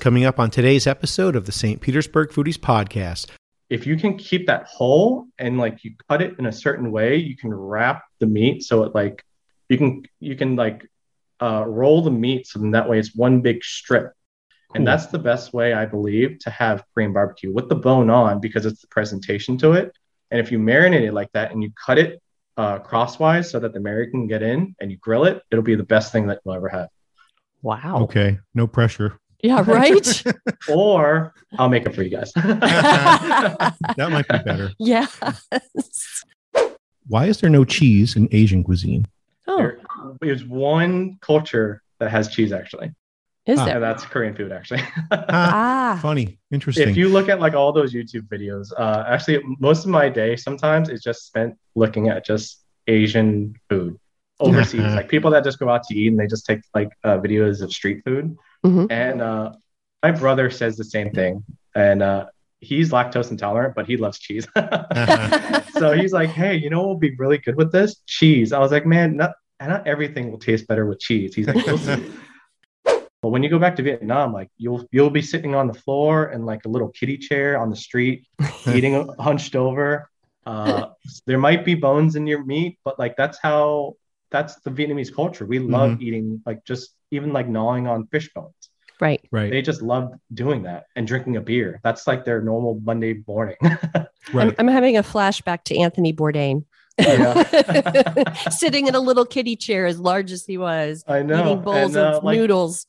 coming up on today's episode of the St. Petersburg Foodies Podcast. If you can keep that whole and like you cut it in a certain way, you can wrap the meat so it like you can like roll the meat so that way it's one big strip. And that's the best way, I believe, to have Korean barbecue with the bone on, because it's the presentation to it. And if you marinate it like that and you cut it crosswise so that the marrow can get in and you grill it, it'll be the best thing that you'll ever have. Wow. Okay. No pressure. Yeah, right? Or I'll make it for you guys. That might be better. Yes. Why is there no cheese in Asian cuisine? Oh, There's one culture that has cheese, actually. is there? And that's Korean food, actually. Funny. Interesting. If you look at like all those YouTube videos, actually most of my day sometimes is just spent looking at just Asian food overseas. Like people that just go out to eat and they just take like videos of street food. Mhm. And my brother says the same thing. And he's lactose intolerant, but he loves cheese. So he's like, hey, you know what will be really good with this? Cheese. I was like, man, not everything will taste better with cheese. He's like, we'll see. But when you go back to Vietnam, like you'll be sitting on the floor in like a little kiddie chair on the street, eating hunched over. There might be bones in your meat, but like that's the Vietnamese culture. We love eating like just even like gnawing on fish bones. Right. They just love doing that and drinking a beer. That's like their normal Monday morning. Right. I'm having a flashback to Anthony Bourdain. Yeah. Sitting in a little kiddie chair as large as he was, I know. eating bowls And, of noodles.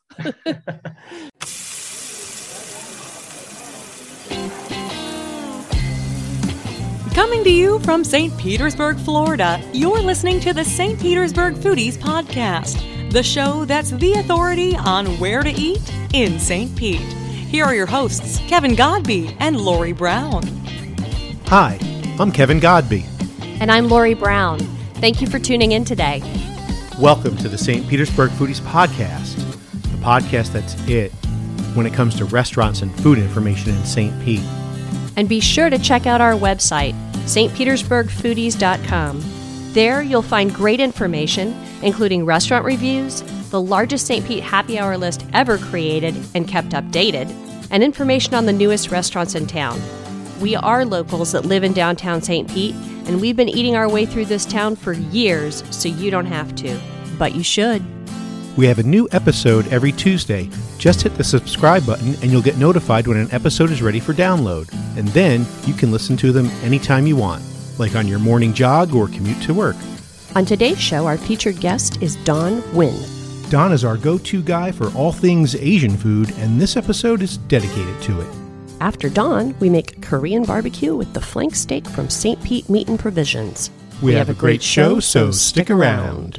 Coming to you from St. Petersburg, Florida, you're listening to the St. Petersburg Foodies Podcast, the show that's the authority on where to eat in St. Pete. Here are your hosts, Kevin Godby and Lori Brown. Hi, I'm Kevin Godby. And I'm Lori Brown. Thank you for tuning in today. Welcome to the St. Petersburg Foodies Podcast, the podcast that's it when it comes to restaurants and food information in St. Pete. And be sure to check out our website, stpetersburgfoodies.com. There you'll find great information, including restaurant reviews, the largest St. Pete happy hour list ever created and kept updated, and information on the newest restaurants in town. We are locals that live in downtown St. Pete, and we've been eating our way through this town for years, so you don't have to. But you should. We have a new episode every Tuesday. Just hit the subscribe button and you'll get notified when an episode is ready for download. And then you can listen to them anytime you want, like on your morning jog or commute to work. On today's show, our featured guest is Don Nguyen. Don is our go-to guy for all things Asian food, and this episode is dedicated to it. After Don, we make Korean barbecue with the flank steak from St. Pete Meat and Provisions. We have a great show, so stick around.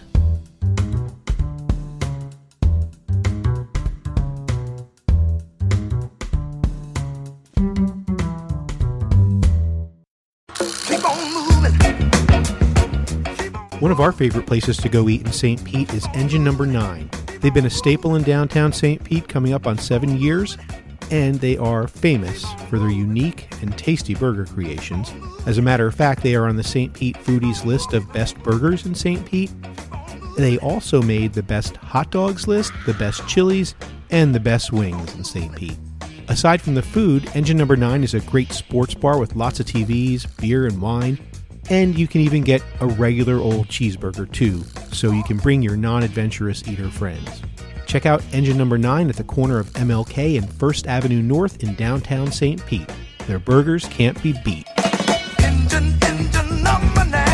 One of our favorite places to go eat in St. Pete is Engine Number 9. They've been a staple in downtown St. Pete coming up on 7 years, and they are famous for their unique and tasty burger creations. As a matter of fact, they are on the St. Pete Foodies list of best burgers in St. Pete. They also made the best hot dogs list, the best chilies, and the best wings in St. Pete. Aside from the food, Engine Number 9 is a great sports bar with lots of TVs, beer, and wine. And you can even get a regular old cheeseburger too, so you can bring your non-adventurous eater friends. Check out Engine Number 9 at the corner of MLK and 1st Avenue North in downtown St. Pete. Their burgers can't be beat. Engine number 9.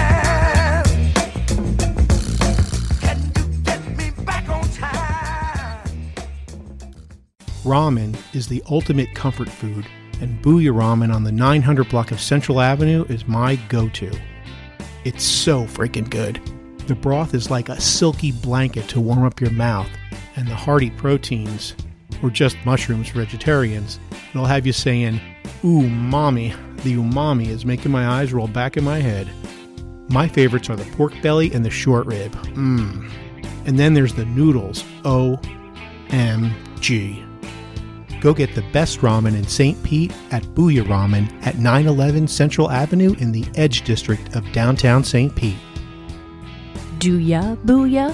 Can you get me back on time? Ramen is the ultimate comfort food, and Booyah Ramen on the 900 block of Central Avenue is my go-to. It's so freaking good. The broth is like a silky blanket to warm up your mouth, and the hearty proteins, or just mushrooms for vegetarians, it'll have you saying, "Ooh, mommy." The umami is making my eyes roll back in my head. My favorites are the pork belly and the short rib. And then there's the noodles. OMG. Go get the best ramen in St. Pete at Booyah Ramen at 911 Central Avenue in the Edge District of downtown St. Pete. Do ya, booyah?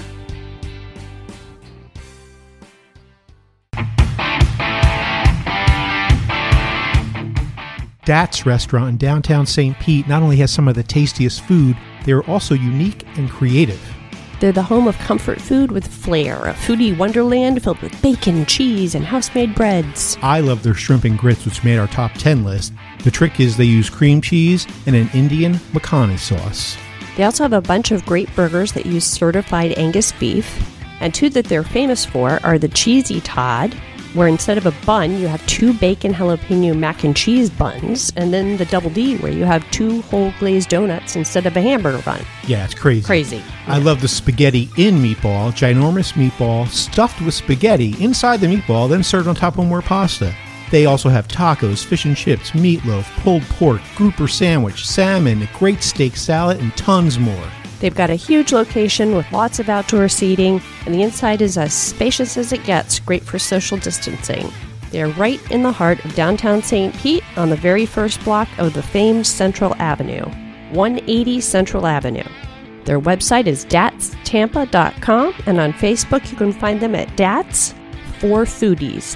Dat's restaurant in downtown St. Pete not only has some of the tastiest food, they are also unique and creative. They're the home of comfort food with flair, a foodie wonderland filled with bacon, cheese, and house-made breads. I love their shrimp and grits, which made our top 10 list. The trick is they use cream cheese and an Indian makhani sauce. They also have a bunch of great burgers that use certified Angus beef. And two that they're famous for are the Cheesy Todd, where instead of a bun, you have 2 bacon jalapeno mac and cheese buns, and then the Double D, where you have 2 whole glazed donuts instead of a hamburger bun. Yeah, it's crazy. Crazy. I love the spaghetti in meatball, ginormous meatball stuffed with spaghetti inside the meatball, then served on top of more pasta. They also have tacos, fish and chips, meatloaf, pulled pork, grouper sandwich, salmon, a great steak salad, and tons more. They've got a huge location with lots of outdoor seating, and the inside is as spacious as it gets, great for social distancing. They're right in the heart of downtown St. Pete on the very first block of the famed Central Avenue, 180 Central Avenue. Their website is datstampa.com, and on Facebook you can find them at Dats for Foodies.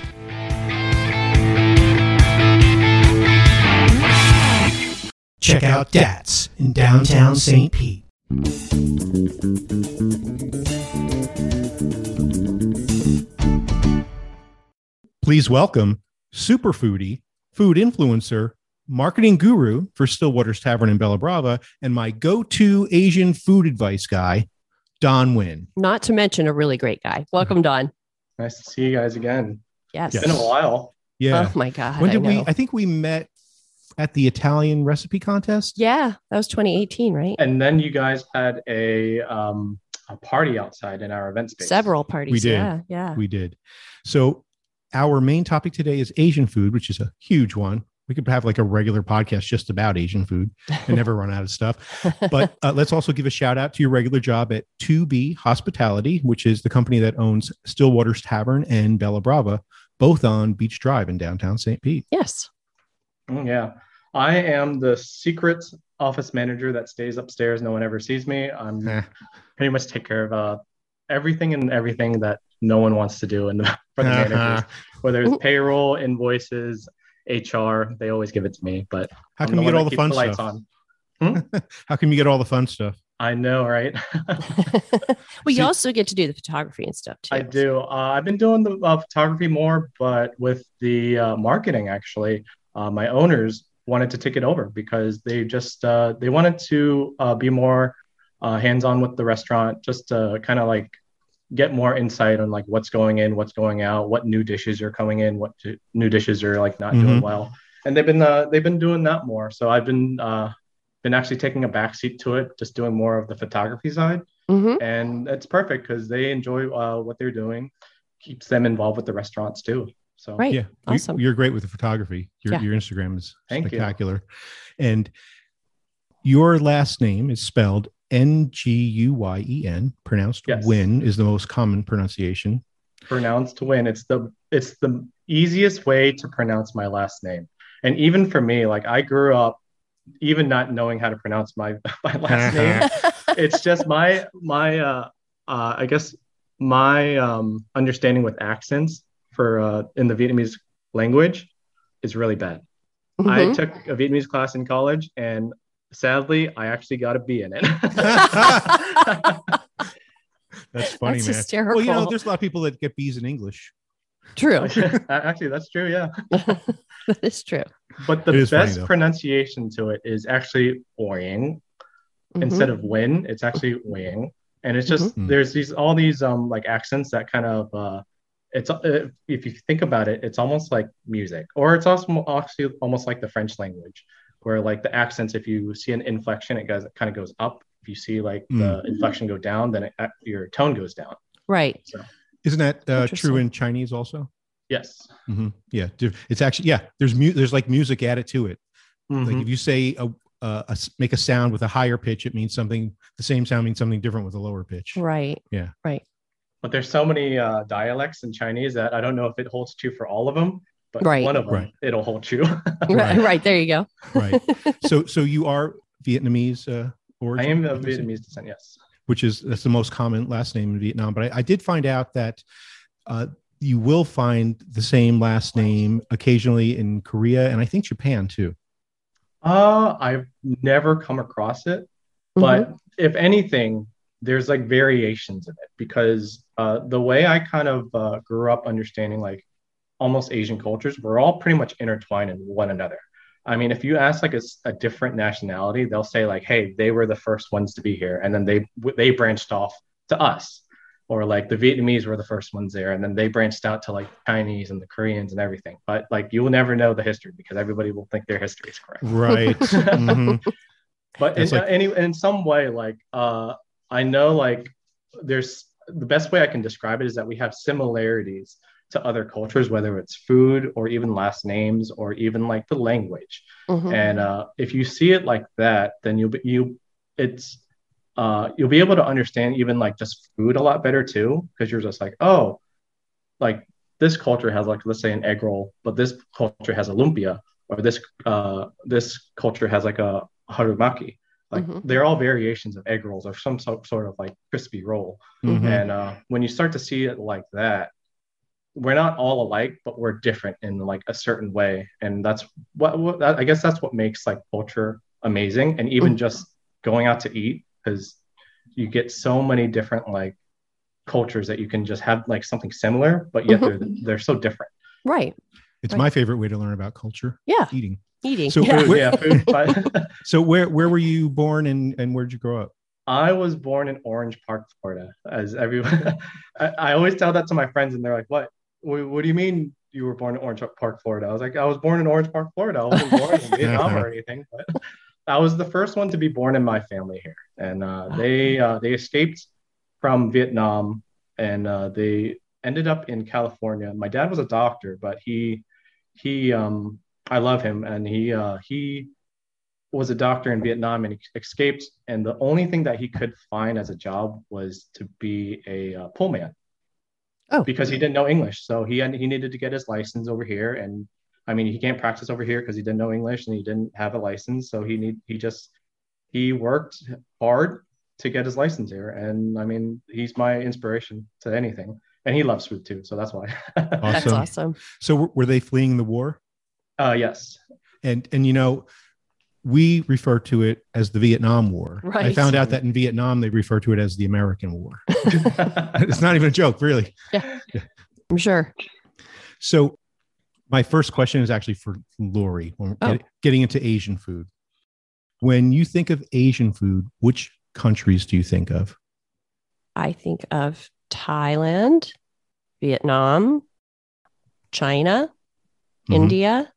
Check out Dat's in downtown St. Pete. Please welcome super foodie, food influencer, marketing guru for Stillwater's Tavern in Bella Brava, and my go-to Asian food advice guy, Don Nguyen. Not to mention a really great guy. Welcome, Don. Nice to see you guys again. Yes. It's been a while. Yeah. Oh my God. When did I know. I think we met at the Italian recipe contest. Yeah, that was 2018, right? And then you guys had a party outside in our event space. Several parties. We did. Yeah. We did. So our main topic today is Asian food, which is a huge one. We could have like a regular podcast just about Asian food and never run out of stuff. But let's also give a shout out to your regular job at 2B Hospitality, which is the company that owns Stillwater's Tavern and Bella Brava, both on Beach Drive in downtown St. Pete. Yes. Yeah. I am the secret office manager that stays upstairs. No one ever sees me. I'm pretty much take care of everything that no one wants to do for the managers, whether it's payroll, invoices, HR, they always give it to me. But how come you get all the fun stuff? How come you get all the fun stuff? I know, right? Well, you also get to do the photography and stuff too. I do. I've been doing the photography more, but with the marketing, actually, my owners wanted to take it over because they just they wanted to be more hands-on with the restaurant, just to kind of like get more insight on like what's going in, what's going out, what new dishes are coming in, what new dishes are like not doing well. And they've been doing that more. So I've been actually taking a backseat to it, just doing more of the photography side. And it's perfect because they enjoy what they're doing, keeps them involved with the restaurants too. So right. Yeah, awesome. You're great with the photography. Your Instagram is spectacular. And your last name is spelled Nguyen, pronounced Nguyen is the most common pronunciation. Pronounced Nguyen. It's the easiest way to pronounce my last name. And even for me, like I grew up even not knowing how to pronounce my last name. It's just my I guess my understanding with accents for in the Vietnamese language is really bad. I took a Vietnamese class in college, and sadly, I actually got a B in it. That's funny, That's man. hysterical. Well, there's a lot of people that get B's in English. True. Actually, that's true. Yeah, that is true. But the best pronunciation to it is actually Oying instead of Win. It's actually Oying, and it's just there's all these like accents that kind of it's if you think about it, it's almost like music, or it's also actually almost like the French language, where like the accents, if you see an inflection, it kind of goes up. If you see like the inflection go down, then your tone goes down. Right. So, isn't that true in Chinese also? Yes. Yeah. It's actually, there's like music added to it. Like if you say make a sound with a higher pitch, it means something, the same sound means something different with a lower pitch. Right. Yeah. Right. But there's so many dialects in Chinese that I don't know if it holds true for all of them, but one of them, it'll hold true. Right. There you go. Right. So you are Vietnamese origin? I am of Vietnamese descent, yes. That's the most common last name in Vietnam. But I did find out that you will find the same last name occasionally in Korea and I think Japan too. I've never come across it, but if anything, there's like variations in it because the way I kind of grew up understanding like almost Asian cultures, we're all pretty much intertwined in one another. I mean, if you ask like a different nationality, they'll say like, "Hey, they were the first ones to be here," and then they branched off to us, or like the Vietnamese were the first ones there, and then they branched out to like Chinese and the Koreans and everything. But like, you will never know the history because everybody will think their history is correct. Right. Mhm. But It's like, in some way, like I know like there's the best way I can describe it is that we have similarities to other cultures, whether it's food or even last names or even like the language. And if you see it like that, then it's you'll be able to understand even like just food a lot better too, because you're just like, oh, like this culture has like let's say an egg roll, but this culture has a lumpia, or this culture has like a harumaki. Like they're all variations of egg rolls or some sort of like crispy roll. mhm. And when you start to see it like that, we're not all alike, but we're different in like a certain way, and that's I guess that's what makes like culture amazing, and even just going out to eat because you get so many different like cultures that you can just have like something similar, but yet they're so different. Right. It's Right. my favorite way to learn about culture. Yeah. Eating. Eating. So Yeah. Yeah, food, but So where were you born and where'd you grow up? I was born in Orange Park, Florida. As everyone, I always tell that to my friends, and they're like, "What? What do you mean you were born in Orange Park, Florida?" I was like, "I was born in Orange Park, Florida. I wasn't born in Vietnam or anything, but I was the first one to be born in my family here." And they escaped from Vietnam, and they ended up in California. My dad was a doctor, but he I love him, and he was a doctor in Vietnam, and he escaped. And the only thing that he could find as a job was to be a pullman. Oh. Because he didn't know English, so he needed to get his license over here. And I mean, he can't practice over here because he didn't know English and he didn't have a license. So he worked hard to get his license here. And I mean, he's my inspiration to anything. And he loves food too, so that's why. That's Awesome. awesome. So were they fleeing the war? Yes. And you know, we refer to it as the Vietnam War. I Right. found out that in Vietnam they refer to it as the American War. It's not even a joke, really. I'm sure. So my first question is actually for Lori. When we're getting into Asian food. When you think of Asian food, which countries do you think of? I think of Thailand, Vietnam, China, Mhm. India.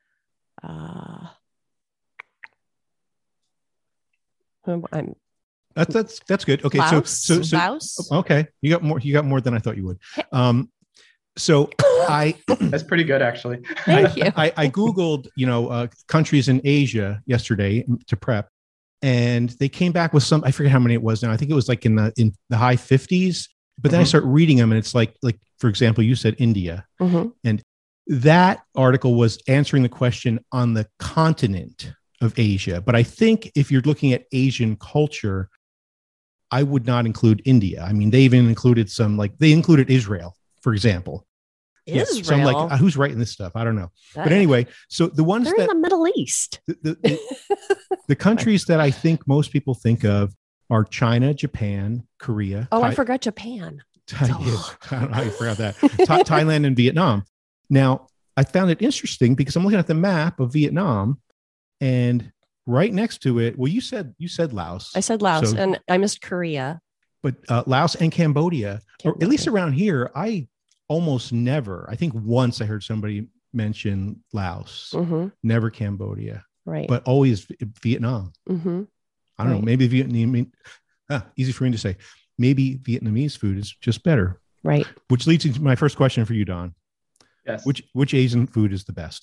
I'm That's good. Okay, Laos. so Laos. okay, you got more than I thought you would. So I That's pretty good, actually. Thank you. I googled countries in Asia yesterday to prep, and they came back with some. I forget how many it was now. I think it was like in the high 50s. But then I start reading them, and it's like for example, you said India, and that article was answering the question on the continent of Asia. But I think if you're looking at Asian culture, I would not include India. I mean, they even included they included Israel, for example. Israel. Yes. So I'm like, who's writing this stuff? I don't know. But anyway, so the ones they're that in the Middle East. the countries that I think most people think of are China, Japan, Korea. Oh, I forgot Japan. I don't know how you forgot that. Thailand and Vietnam. Now, I found it interesting because I'm looking at the map of Vietnam, and right next to it, well, you said Laos. I said Laos, So- and I missed Korea. but Laos and Cambodia, or at least around here, I almost never. I think once I heard somebody mention Laos, never Cambodia, Right. but always Vietnam. Mm-hmm. I don't know. Maybe Vietnamese. Easy for me to say. Maybe Vietnamese food is just better. Right. Which leads into my first question for you, Don. Yes. Which Asian food is the best?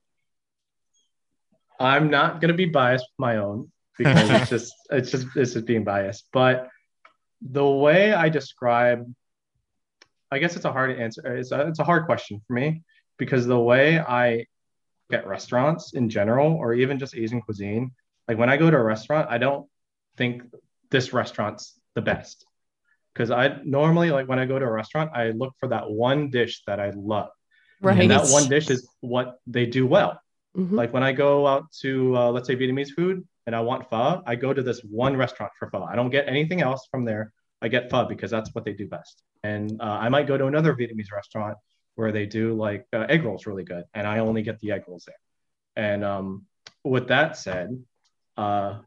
I'm not going to be biased with my own because it's just being biased. But the way I describe, I guess it's a hard answer. It's a hard question for me because the way I get restaurants in general, or even just Asian cuisine, like when I go to a restaurant, I don't think this restaurant's the best. Because I normally, like when I go to a restaurant, I look for that one dish that I love. Right. And that one dish is what they do well. Like when I go out to let's say Vietnamese food and I want pho, I go to this one restaurant for pho. I don't get anything else from there. I get pho because that's what they do best. And I might go to another Vietnamese restaurant where they do like egg rolls really good, and I only get the egg rolls there. And with that said, uh,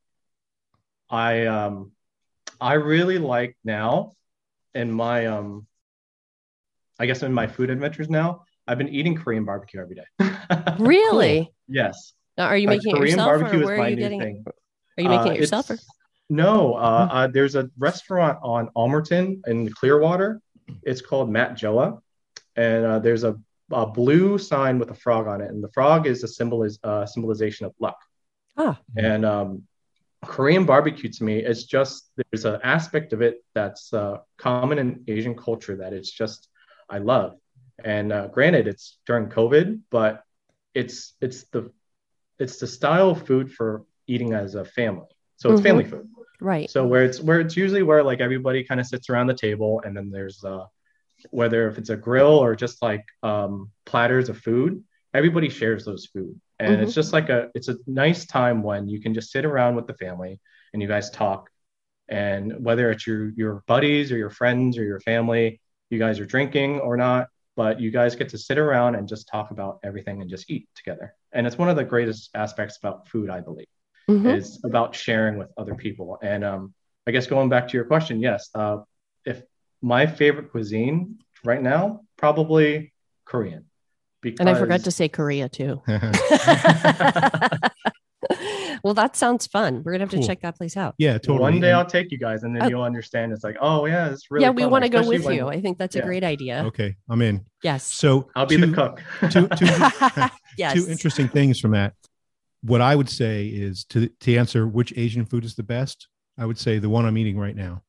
I really like now in my I guess in my food adventures now, I've been eating Korean barbecue every day. Really? Yes. Now, are you making it Korean yourself, or barbecue is where are my you new getting it? thing. Are you making it yourself? Or? No, there's a restaurant on Almerton in Clearwater. It's called Matt Joa, and there's a blue sign with a frog on it, and the frog is a symbolization of luck. Ah, And Korean barbecue to me is just there's an aspect of it that's common in Asian culture that it's just I love. And granted, it's during COVID, but it's it's the it's the style of food for eating as a family. So it's family food. right. So where it's usually where like everybody kind of sits around the table, and then there's whether if it's a grill or just like platters of food, everybody shares those food. And it's just like it's a nice time when you can just sit around with the family and you guys talk. And whether it's your buddies or your friends or your family, you guys are drinking or not, but you guys get to sit around and just talk about everything and just eat together. And it's one of the greatest aspects about food, I believe, is about sharing with other people. And I guess going back to your question, yes, if my favorite cuisine right now, probably Korean. And I forgot to say Korea too. Well, that sounds fun. We're gonna have to check that place out. Yeah, totally. One day I'll take you guys, and then you'll understand. It's like, oh yeah, it's really. Yeah, we fun, want to go especially with you. I think that's a great idea. Okay, I'm in. Yes. So I'll be the cook. Yes. Two interesting things from that. What I would say is to answer which Asian food is the best, I would say the one I'm eating right now.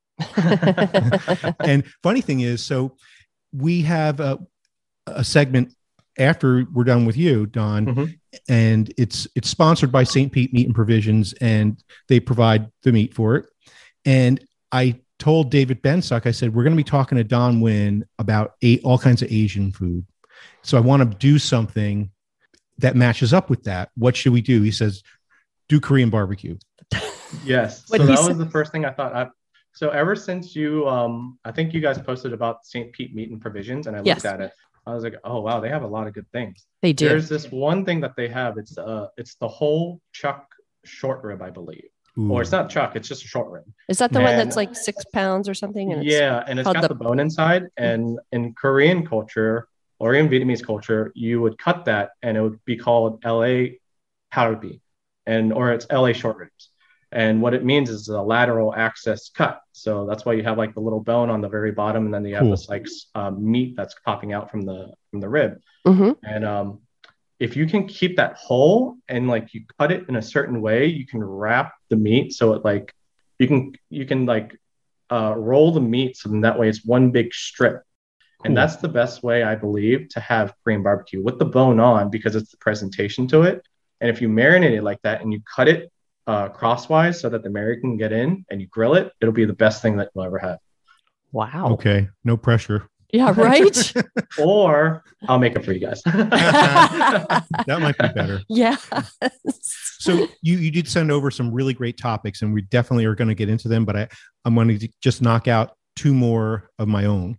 And funny thing is, so we have a segment after we're done with you, Don, and it's sponsored by St. Pete Meat and Provisions, and they provide the meat for it. And I told David Bensuck, I said, we're going to be talking to Don Wynn about all kinds of Asian food. So I want to do something that matches up with that. What should we do? He says, do Korean barbecue. Yes. So that was the first thing I thought. So ever since you, I think you guys posted about St. Pete Meat and Provisions, and I looked at it. I was like, oh wow, they have a lot of good things. They do. There's this one thing that they have. It's the whole chuck short rib, I believe. Ooh. Or it's not chuck, it's just a short rib. Is that the one that's like 6 pounds or something? And it's got the bone inside. And in Korean culture or in Vietnamese culture, you would cut that and it would be called LA halbi, or it's LA short ribs. And what it means is a lateral access cut. So that's why you have like the little bone on the very bottom, and then you have this like meat that's popping out from the rib. And if you can keep that whole and like you cut it in a certain way, you can wrap the meat so it like you can like roll the meat so then that way it's one big strip. And that's the best way, I believe, to have Korean barbecue with the bone on, because it's the presentation to it. And if you marinate it like that and you cut it crosswise so that the Mary can get in and you grill it, it'll be the best thing that you'll ever have. Wow. Okay. No pressure. Yeah, right. Or I'll make it for you guys. That might be better. Yeah. So you did send over some really great topics, and we definitely are going to get into them, but I'm going to just knock out 2 more of my own.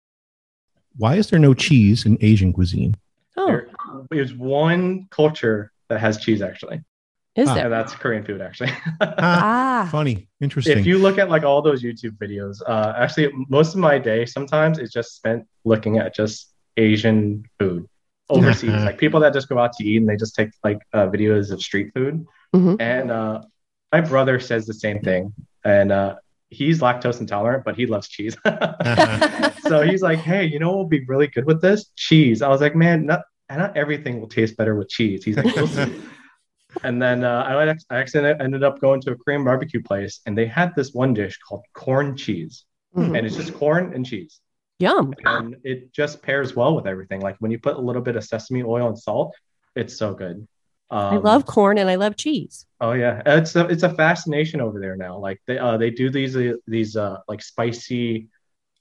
Why is there no cheese in Asian cuisine? There's one culture that has cheese, actually. Is there? And that's Korean food, actually. Funny. Interesting. If you look at like all those YouTube videos, actually most of my day sometimes is just spent looking at just Asian food overseas. Like people that just go out to eat and they just take like videos of street food. And my brother says the same thing. And he's lactose intolerant, but he loves cheese. So he's like, hey, you know what would be really good with this? Cheese. I was like, man, not everything will taste better with cheese. He's like, we'll see. And then I actually ended up going to a Korean barbecue place, and they had this one dish called corn cheese. And it's just corn and cheese. Yum. And it just pairs well with everything. Like when you put a little bit of sesame oil and salt, it's so good. I love corn and I love cheese. Oh yeah, it's a fascination over there now. Like they do these like spicy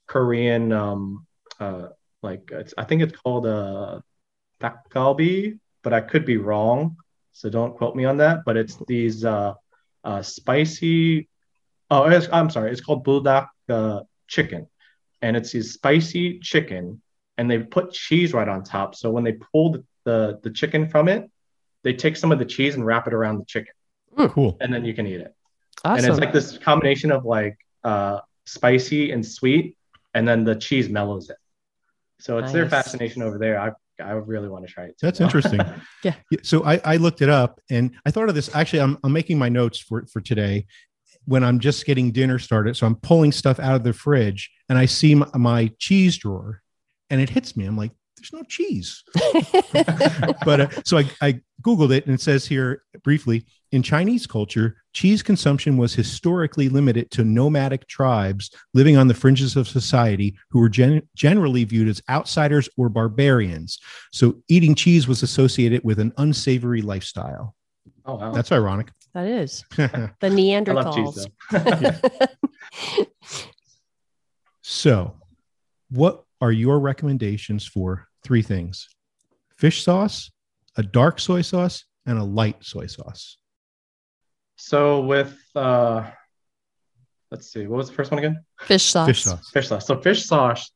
Korean I think it's called dak galbi. but I could be wrong. So don't quote me on that. But it's these spicy. Oh, I'm sorry. It's called buldak chicken, and it's these spicy chicken, and they put cheese right on top. So when they pull the chicken from it, they take some of the cheese and wrap it around the chicken, Cool. and then you can eat it. Awesome. And it's like this combination of like spicy and sweet, and then the cheese mellows it. So it's their Nice. fascination over there. I really want to try it too. That's interesting. Yeah. So I looked it up and I thought of this. Actually, I'm making my notes for today when I'm just getting dinner started. So I'm pulling stuff out of the fridge and I see my cheese drawer and it hits me. I'm like, there's no cheese. But so I Googled it and it says here briefly, in Chinese culture, cheese consumption was historically limited to nomadic tribes living on the fringes of society who were generally viewed as outsiders or barbarians. So eating cheese was associated with an unsavory lifestyle. Oh wow. That's ironic. That is the I love cheese Neanderthals. though. So what are your recommendations for 3 things? Fish sauce, a dark soy sauce, and a light soy sauce. So with let's see, what was the first one again? Fish sauce. Fish sauce. Fish sauce. So fish sauce,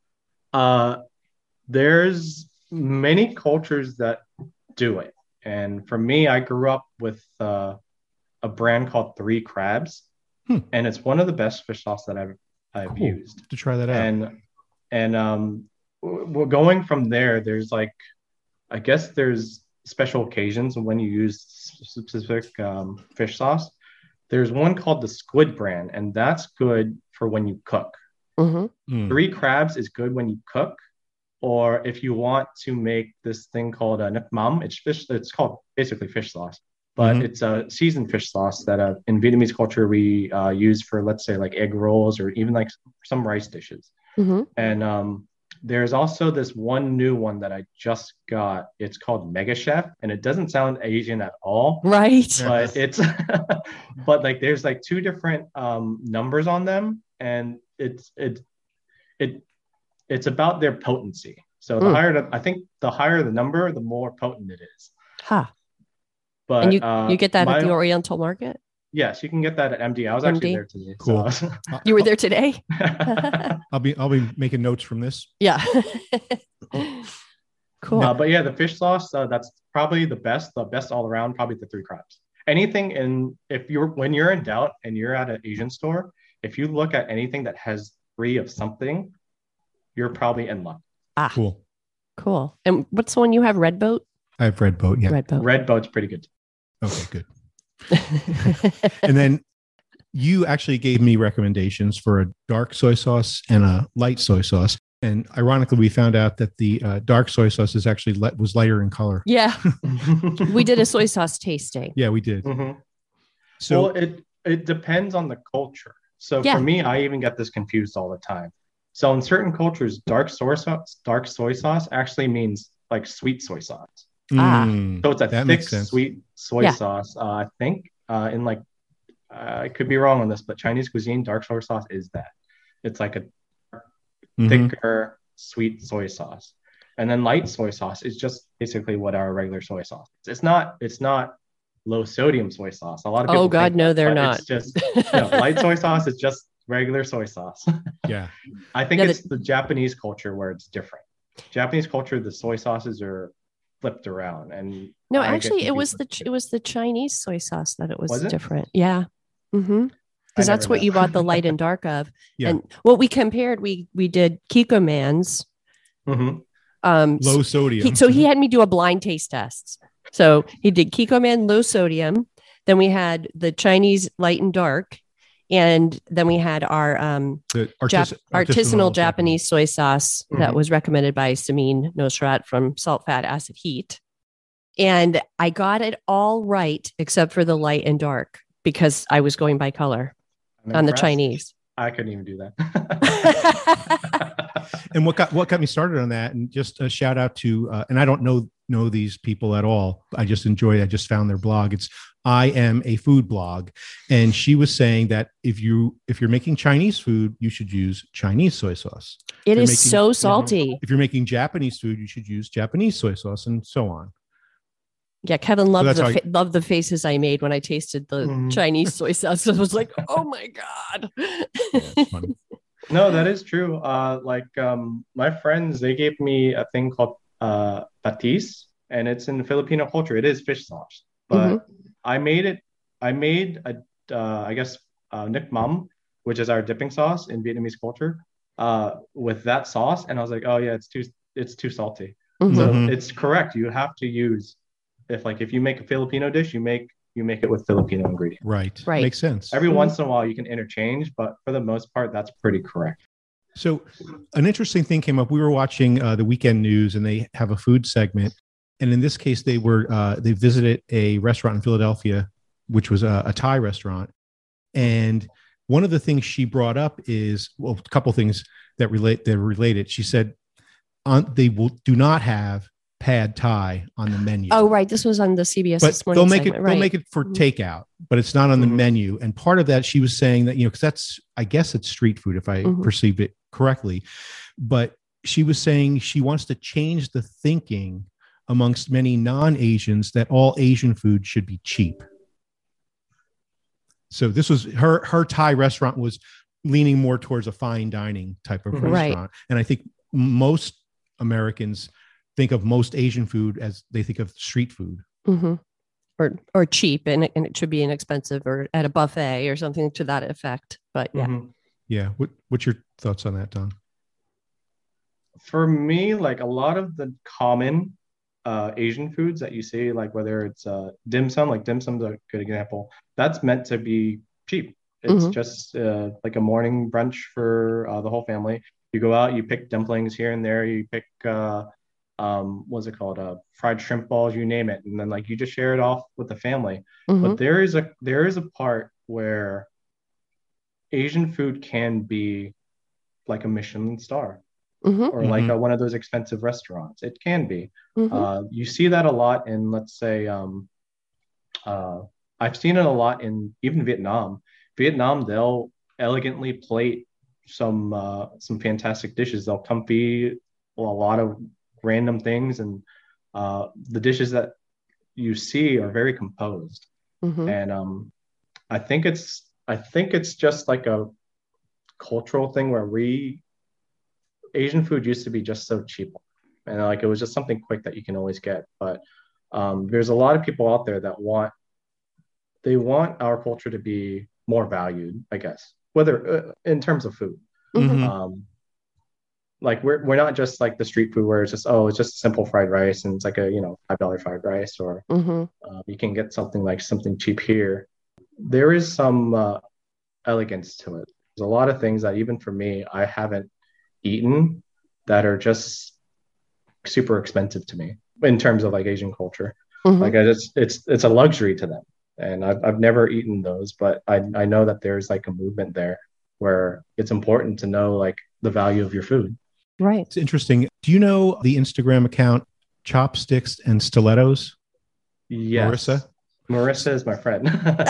there's many cultures that do it. And for me, I grew up with a brand called Three Crabs, and it's one of the best fish sauce that I've Cool. used. To try that out. And we're going from there. There's like, I guess there's special occasions when you use specific fish sauce. There's one called the Squid brand, and that's good for when you cook. Mm-hmm. Three Crabs is good when you cook, or if you want to make this thing called a nước mắm. It's fish. It's called basically fish sauce, but it's a seasoned fish sauce that in Vietnamese culture we use for, let's say, like egg rolls or even like some rice dishes. Mm-hmm. And there's also this one new one that I just got. It's called Mega Chef, and it doesn't sound Asian at all. Right. But it's but like there's like 2 different numbers on them, and it's about their potency. So the higher I think the higher the number, the more potent it is. Ha. But And you get that at the Oriental Market? Yes, you can get that at MD. I was actually MD? there today. Cool. So. You were there today? I'll be making notes from this. Yeah. Cool. But yeah, the fish sauce, that's probably the best all around, probably the Three Crabs. Anything when you're in doubt and you're at an Asian store, if you look at anything that has 3 of something, you're probably in luck. Cool. And what's the one you have? Red Boat? I have Red Boat. Yeah. Red Boat. Red Boat's pretty good. Okay, good. And then you actually gave me recommendations for a dark soy sauce and a light soy sauce. And ironically, we found out that the dark soy sauce is actually was lighter in color. Yeah. We did a soy sauce tasting. Yeah, we did. Mm-hmm. So well, it depends on the culture. So Yeah. for me, I even get this confused all the time. So in certain cultures, dark soy sauce actually means like sweet soy sauce. So it's a that thick, makes sense. sweet soy Yeah. sauce. I think in like, I could be wrong on this, but Chinese cuisine, dark soy sauce is that. It's like a Mhm. thicker, sweet soy sauce. And then light soy sauce is just basically what our regular soy sauce is. It's not low sodium soy sauce. A lot of people Oh, God, think no, that, they're but not. It's just light soy sauce is just regular soy sauce. Yeah. I think Yeah, it's the Japanese culture where it's different. Japanese culture, the soy sauces are flipped around, and No, I get actually, it was confused. the Chinese soy sauce that it was Was it? different. Yeah. Mm-hmm. Because I that's never what know. you bought the light and dark of. Yeah. And what we compared, we did Kikkoman's. Mhm. Low sodium. So he had me do a blind taste test. So he did Kikkoman low sodium. Then we had the Chinese light and dark. And then we had our The artisanal Japanese soy sauce that Mhm. was recommended by Samin Nosrat from Salt, Fat, Acid, Heat. And I got it all right, except for the light and dark, because I was going by color I'm on the impressed. Chinese. I couldn't even do that. And what got me started on that, and just a shout out to, and I don't know these people at all. I just found their blog. It's I Am a Food Blog. And she was saying that if you're making Chinese food, you should use Chinese soy sauce. It They're is making- so salty. If you're making Japanese food, you should use Japanese soy sauce, and so on. Yeah, Kevin loved that's loved the faces I made when I tasted the Chinese soy sauce. I was like, "Oh my god!" That's funny. No, that is true. My friends, they gave me a thing called patis, and it's in Filipino culture. It is fish sauce, but I made it. I made a, I guess, Nick Mam, which is our dipping sauce in Vietnamese culture, with that sauce, and I was like, oh yeah, it's too salty. So it's correct. You have to use if you make a Filipino dish, you make it with Filipino ingredients. Right. Makes sense. Every once in a while you can interchange, but for the most part, that's pretty correct. So an interesting thing came up. We were watching the weekend news, and they have a food segment. And in this case, they visited a restaurant in Philadelphia, which was a Thai restaurant. And one of the things she brought up is, well, a couple things that related. She said do not have pad Thai on the menu. Oh, right. This was on the CBS but this morning. They'll make it for takeout, but it's not on the menu. And part of that, she was saying that, because I guess it's street food, if I perceived it correctly. But she was saying she wants to change the thinking amongst many non-Asians that all Asian food should be cheap. So this was her Thai restaurant was leaning more towards a fine dining type of restaurant. Right. And I think most Americans think of most Asian food as they think of street food. Or cheap, and it should be inexpensive or at a buffet or something to that effect. But yeah. Yeah. What's your thoughts on that, Don? For me, like a lot of the common Asian foods that you see, like whether it's dim sum, like dim sum's a good example, that's meant to be cheap. It's just like a morning brunch for the whole family. You go out, you pick dumplings here and there, you pick what's it called, fried shrimp balls, you name it, and then like you just share it off with the family. But there is a part where Asian food can be like a Michelin star. Or like one of those expensive restaurants. It can be. You see that a lot in, let's say, I've seen it a lot in even Vietnam. They'll elegantly plate some fantastic dishes. They'll comfy a lot of random things, and the dishes that you see are very composed. And I think it's just like a cultural thing where Asian food used to be just so cheap, and like it was just something quick that you can always get. But there's a lot of people out there that want our culture to be more valued, I guess, whether in terms of food. Like we're not just like the street food where it's just simple fried rice and it's like a $5 fried rice, or you can get something cheap here. There is some elegance to it. There's a lot of things that even for me I haven't eaten that are just super expensive to me in terms of like Asian culture. Like it's a luxury to them, and I've never eaten those, but I know that there's like a movement there where it's important to know like the value of your food. Right. It's interesting. Do you know the Instagram account Chopsticks and Stilettos? Yes. Marissa is my friend.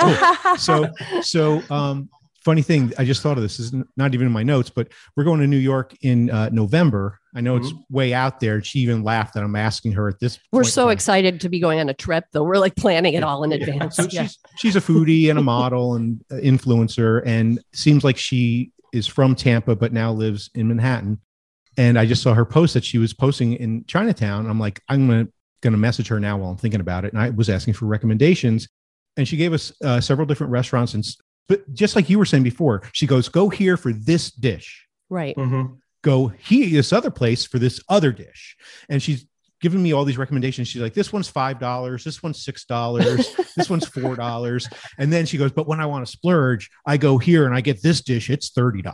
So funny thing, I just thought of this. This is not even in my notes, but we're going to New York in November. I know it's way out there. She even laughed that I'm asking her at this point. We're so excited to be going on a trip, though. We're like planning it all in advance. So she's a foodie and a model and influencer, and seems like she is from Tampa, but now lives in Manhattan. And I just saw her post that she was posting in Chinatown. I'm like, I'm going to message her now while I'm thinking about it. And I was asking for recommendations, and she gave us several different restaurants. But just like you were saying before, she goes, go here for this dish. Right. Go here, this other place for this other dish. And she's giving me all these recommendations. She's like, this one's $5. This one's $6. This one's $4. And then she goes, but when I want to splurge, I go here and I get this dish. It's $30.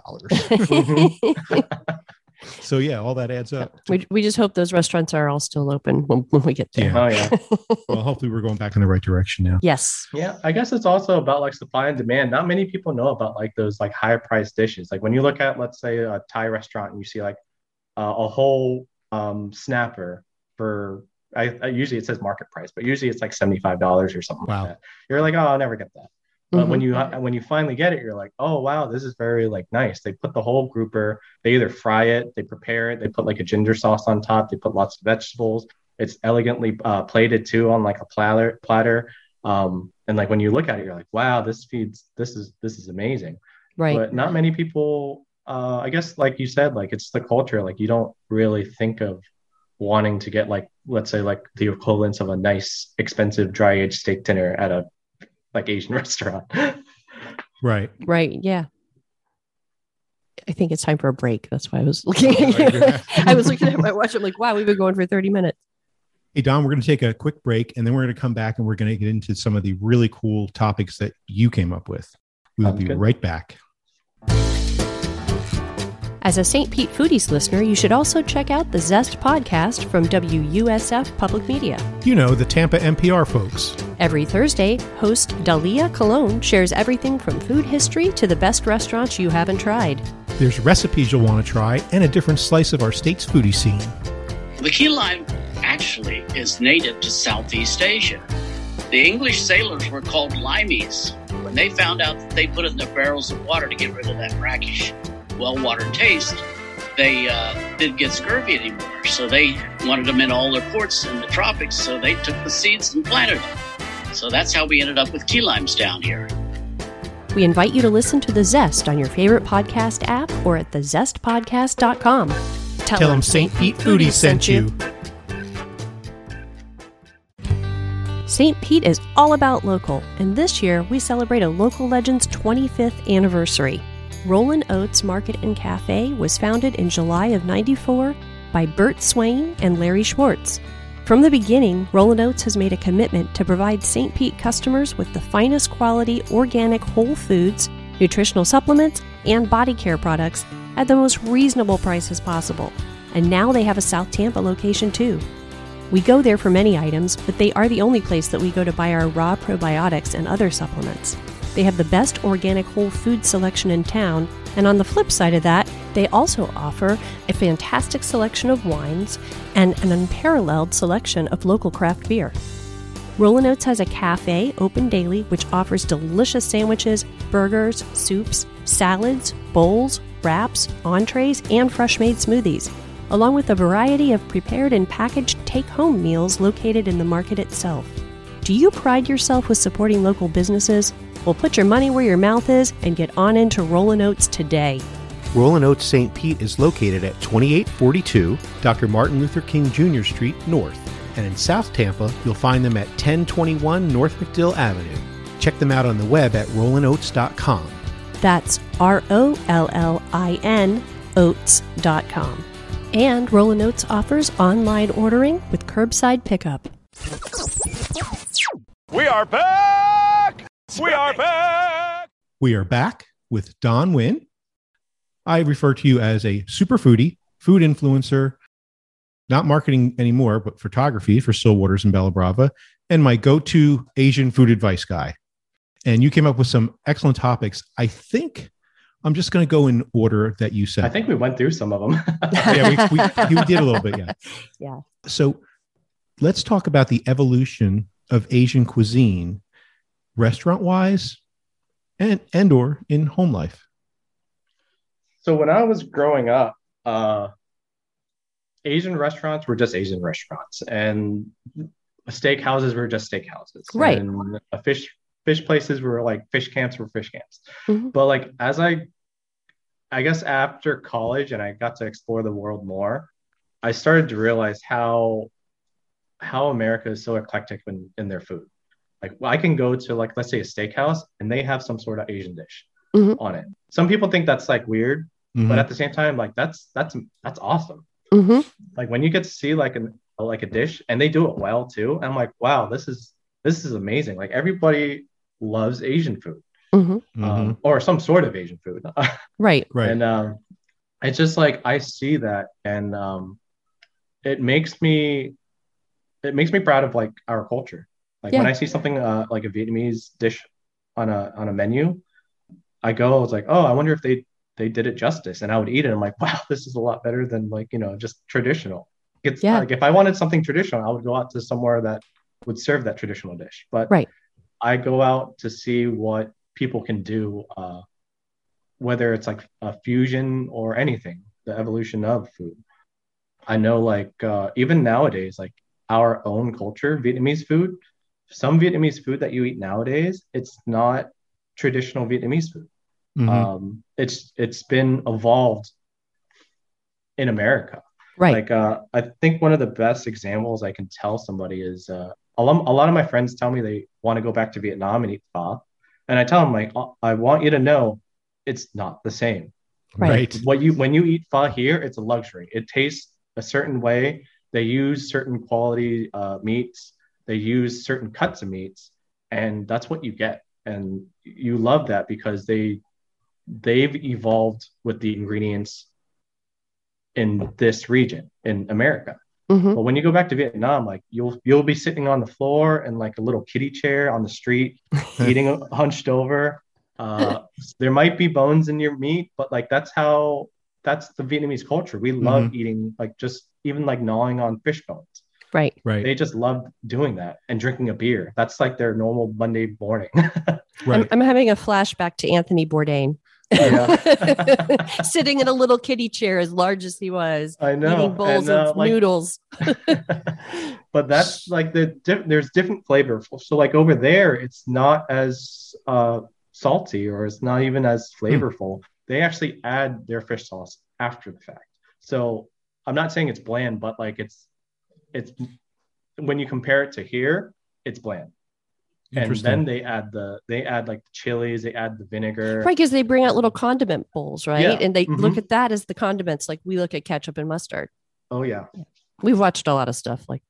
So yeah, all that adds up. We just hope those restaurants are all still open when we get there. Oh yeah. Well, hopefully we're going back in the right direction now. Yes. Yeah, I guess it's also about like supply and demand. Not many people know about like those like higher priced dishes. Like when you look at, let's say, a Thai restaurant and you see like a whole snapper for, I usually it says market price, but usually it's like $75 or something like that. You're like, oh, I'll never get that. But when you finally get it, you're like, oh wow, this is very like nice. They put the whole grouper. They either fry it, they prepare it, they put like a ginger sauce on top. They put lots of vegetables. It's elegantly plated too on like a platter. And like when you look at it, you're like, wow, this is amazing. Right. But not many people, I guess, like you said, like it's the culture. Like you don't really think of wanting to get like, let's say, like the equivalence of a nice, expensive dry aged steak dinner at a like Asian restaurant. Right. Right. Yeah. I think it's time for a break. That's why I was looking at you. I was looking at my watch. I'm like, wow, we've been going for 30 minutes. Hey, Don, we're going to take a quick break, and then we're going to come back and we're going to get into some of the really cool topics that you came up with. We'll be right back. As a St. Pete Foodies listener, you should also check out the Zest podcast from WUSF Public Media. You know, the Tampa NPR folks. Every Thursday, host Dalia Colon shares everything from food history to the best restaurants you haven't tried. There's recipes you'll want to try and a different slice of our state's foodie scene. The key lime actually is native to Southeast Asia. The English sailors were called limeys when they found out that they put it in their barrels of water to get rid of that brackish, well-watered taste. They didn't get scurvy anymore, so they wanted them in all their ports in the tropics, so they took the seeds and planted them. So that's how we ended up with key limes down here. We invite you to listen to The Zest on your favorite podcast app or at thezestpodcast.com. Tell them St. Pete Foodies sent you. St. Pete is all about local, and this year we celebrate a local legend's 25th anniversary. Rollin' Oats Market and Cafe was founded in July of '94 by Bert Swain and Larry Schwartz. From the beginning, Rollin' Oats has made a commitment to provide St. Pete customers with the finest quality organic whole foods, nutritional supplements, and body care products at the most reasonable prices possible. And now they have a South Tampa location too. We go there for many items, but they are the only place that we go to buy our raw probiotics and other supplements. They have the best organic whole food selection in town, and on the flip side of that, they also offer a fantastic selection of wines and an unparalleled selection of local craft beer. Rollin' Oats has a cafe open daily which offers delicious sandwiches, burgers, soups, salads, bowls, wraps, entrees, and fresh-made smoothies, along with a variety of prepared and packaged take-home meals located in the market itself. Do you pride yourself with supporting local businesses? Well, put your money where your mouth is and get on into Rollin' Oats today. Rollin' Oats St. Pete is located at 2842 Dr. Martin Luther King Jr. Street North. And in South Tampa, you'll find them at 1021 North McDill Avenue. Check them out on the web at rollinoats.com. That's ROLLIN oats.com. And Rollin' Oats offers online ordering with curbside pickup. We are back! We are back! We are back with Don Wynn. I refer to you as a super foodie, food influencer, not marketing anymore, but photography for Stillwaters and Bella Brava, and my go-to Asian food advice guy. And you came up with some excellent topics. I think I'm just going to go in order that you said. I think we went through some of them. Yeah, we did a little bit, yeah. Yeah. So let's talk about the evolution of Asian cuisine, restaurant-wise and or in home life. So when I was growing up, Asian restaurants were just Asian restaurants, and steakhouses were just steakhouses. Right. And fish places were like fish camps were fish camps. Mm-hmm. But like as I guess after college and I got to explore the world more, I started to realize how America is so eclectic in their food. Like I can go to like, let's say a steakhouse and they have some sort of Asian dish on it. Some people think that's like weird, but at the same time, like that's awesome. Mm-hmm. Like when you get to see like a dish and they do it well too. I'm like, wow, this is amazing. Like everybody loves Asian food, or some sort of Asian food. Right. And it's just like I see that, and it makes me proud of like our culture. Like when I see something like a Vietnamese dish on a menu, I was like, oh, I wonder if they did it justice, and I would eat it. I'm like, wow, this is a lot better than like, just traditional. It's like if I wanted something traditional, I would go out to somewhere that would serve that traditional dish. But I go out to see what people can do, whether it's like a fusion or anything, the evolution of food. I know like even nowadays, like our own culture, Vietnamese food, some Vietnamese food that you eat nowadays, it's not traditional Vietnamese food. It's been evolved in America. Right. Like I think one of the best examples I can tell somebody is a lot of my friends tell me they want to go back to Vietnam and eat pho, and I tell them like I want you to know it's not the same. Right. When you eat pho here, it's a luxury. It tastes a certain way. They use certain quality meats. They use certain cuts of meats, and that's what you get. And you love that because they've evolved with the ingredients in this region in America. But when you go back to Vietnam, like you'll be sitting on the floor in like a little kiddie chair on the street, eating hunched over. There might be bones in your meat, but like that's the Vietnamese culture. We love eating like just even like gnawing on fish bones. Right. They just love doing that and drinking a beer. That's like their normal Monday morning. Right. I'm having a flashback to Anthony Bourdain. Sitting in a little kiddie chair as large as he was, I know, eating bowls of noodles. But that's like there's different flavors. So like over there, it's not as salty or it's not even as flavorful. They actually add their fish sauce after the fact. So I'm not saying it's bland, but like it's when you compare it to here, it's bland. And then they add like the chilies, they add the vinegar. Right, because they bring out little condiment bowls, right? Yeah. And they look at that as the condiments, like we look at ketchup and mustard. Oh yeah. We've watched a lot of stuff like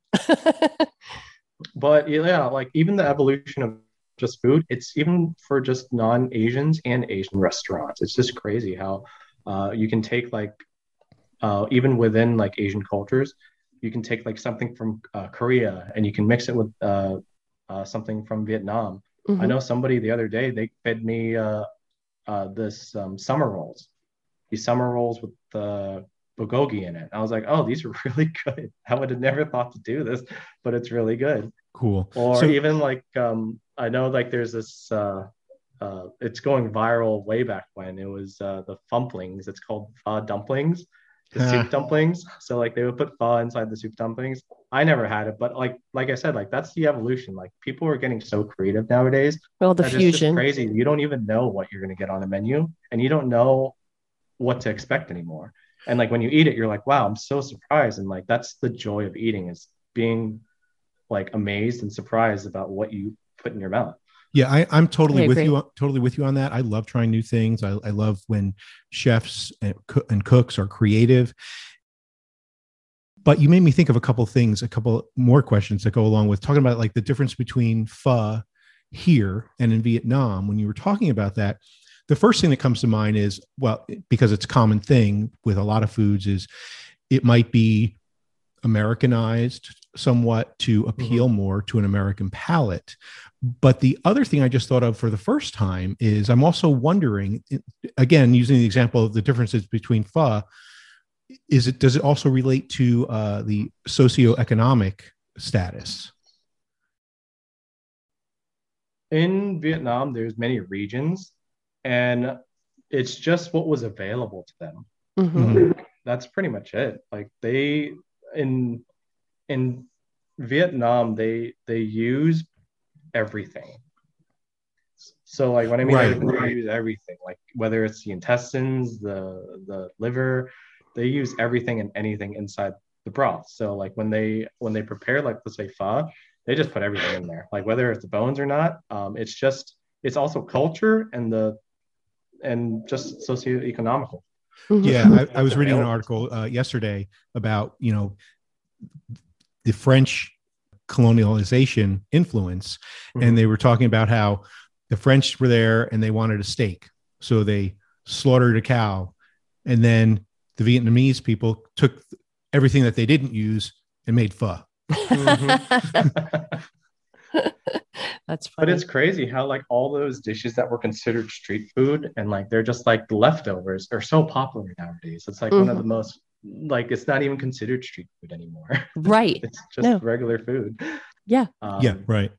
But yeah, like even the evolution of just food, it's even for just non-Asians and Asian restaurants. It's just crazy how you can take like even within like Asian cultures, you can take like something from Korea and you can mix it with something from Vietnam. I know somebody the other day, they fed me this summer rolls. These summer rolls with the bulgogi in it. I was like, oh, these are really good. I would have never thought to do this, but it's really good. Cool. Or even like I know like there's this it's going viral way back when it was the fumplings. It's called pho dumplings, the soup dumplings. So like they would put pho inside the soup dumplings. I never had it, but like I said, like that's the evolution. Like people are getting so creative nowadays. well, the that fusion. it's just crazy. You don't even know what you're going to get on the menu, and you don't know what to expect anymore. And like when you eat it, you're like, wow, I'm so surprised. And like that's the joy of eating, is being like amazed and surprised about what you put in your mouth. Yeah, I'm totally I with agree. you. Totally with you on that. I love trying new things. I love when chefs and cooks are creative. But you made me think of a couple more questions that go along with talking about like the difference between pho here and in Vietnam. When you were talking about that, the first thing that comes to mind is, well, because it's a common thing with a lot of foods, is it might be Americanized somewhat to appeal more to an American palate. But the other thing I just thought of for the first time is I'm also wondering, again, using the example of the differences between pho, does it also relate to the socioeconomic status? In Vietnam, there's many regions, and it's just what was available to them. That's pretty much it. Like they in Vietnam, they use everything. So like when I mean everything, they use everything. Like whether it's the intestines, the liver, they use everything and anything inside the broth. So like when they prepare, like let's say pho, they just put everything in there. Like whether it's the bones or not, it's also culture and just socioeconomical. Yeah, I was reading an article yesterday about, the French colonialization influence, and they were talking about how the French were there and they wanted a steak, so they slaughtered a cow, and then the Vietnamese people took everything that they didn't use and made pho. That's funny. But it's crazy how like all those dishes that were considered street food and like they're just like the leftovers are so popular nowadays. It's like one of the most, like it's not even considered street food anymore. Right. It's just regular food. Yeah. Yeah, right.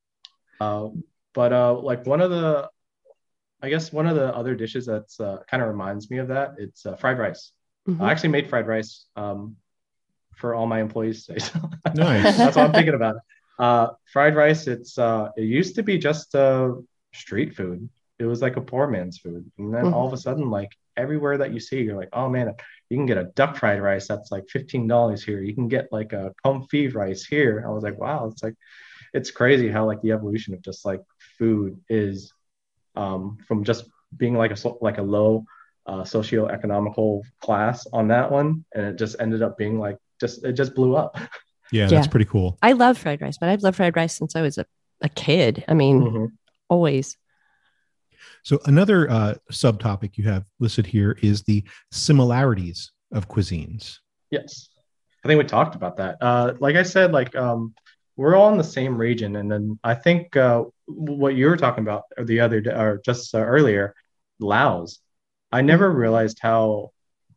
But like one of the other dishes that's kind of reminds me of that, it's fried rice. I actually made fried rice for all my employees today. So Nice. that's what I'm thinking about. Fried rice, it used to be just street food. It was like a poor man's food. And then all of a sudden, like everywhere that you see, you're like, oh man, you can get a duck fried rice that's like $15 here. You can get like a comfy rice here. I was like, wow, it's crazy how like the evolution of just like food is from just being like a low socioeconomical class on that one, and it just ended up being like it just blew up. Yeah, that's pretty cool. I love fried rice, but I've loved fried rice since I was a kid. I mean, always. So another subtopic you have listed here is the similarities of cuisines. Yes, I think we talked about that. Like I said, like we're all in the same region, and then I think what you were talking about the other day, or just earlier, Laos. I never realized how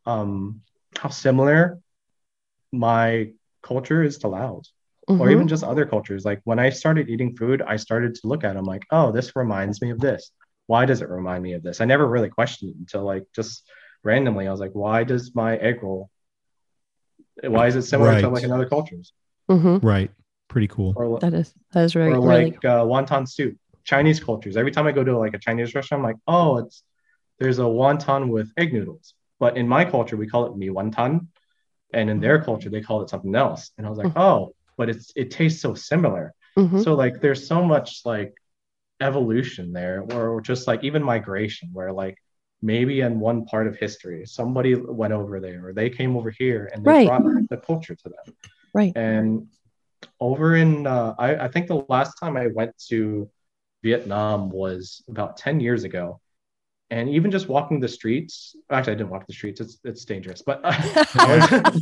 similar my culture is to Laos, or even just other cultures. Like when I started eating food, I started to look at them like, oh, this reminds me of this. Why does it remind me of this? I never really questioned it until like just randomly. I was like, why does my egg roll? Why is it similar to like another cultures? Right. Pretty cool. That is really, or like wonton soup. Chinese cultures. Every time I go to like a Chinese restaurant, I'm like, oh, there's a wonton with egg noodles. But in my culture, we call it mi wonton. And in their culture, they call it something else. And I was like, oh, but it tastes so similar. So like there's so much like evolution there, or just like even migration, where like maybe in one part of history, somebody went over there, or they came over here and they brought the culture to them. Right. And over in, I think the last time I went to Vietnam was about 10 years ago. And even just walking the streets, actually, I didn't walk the streets. It's dangerous. But I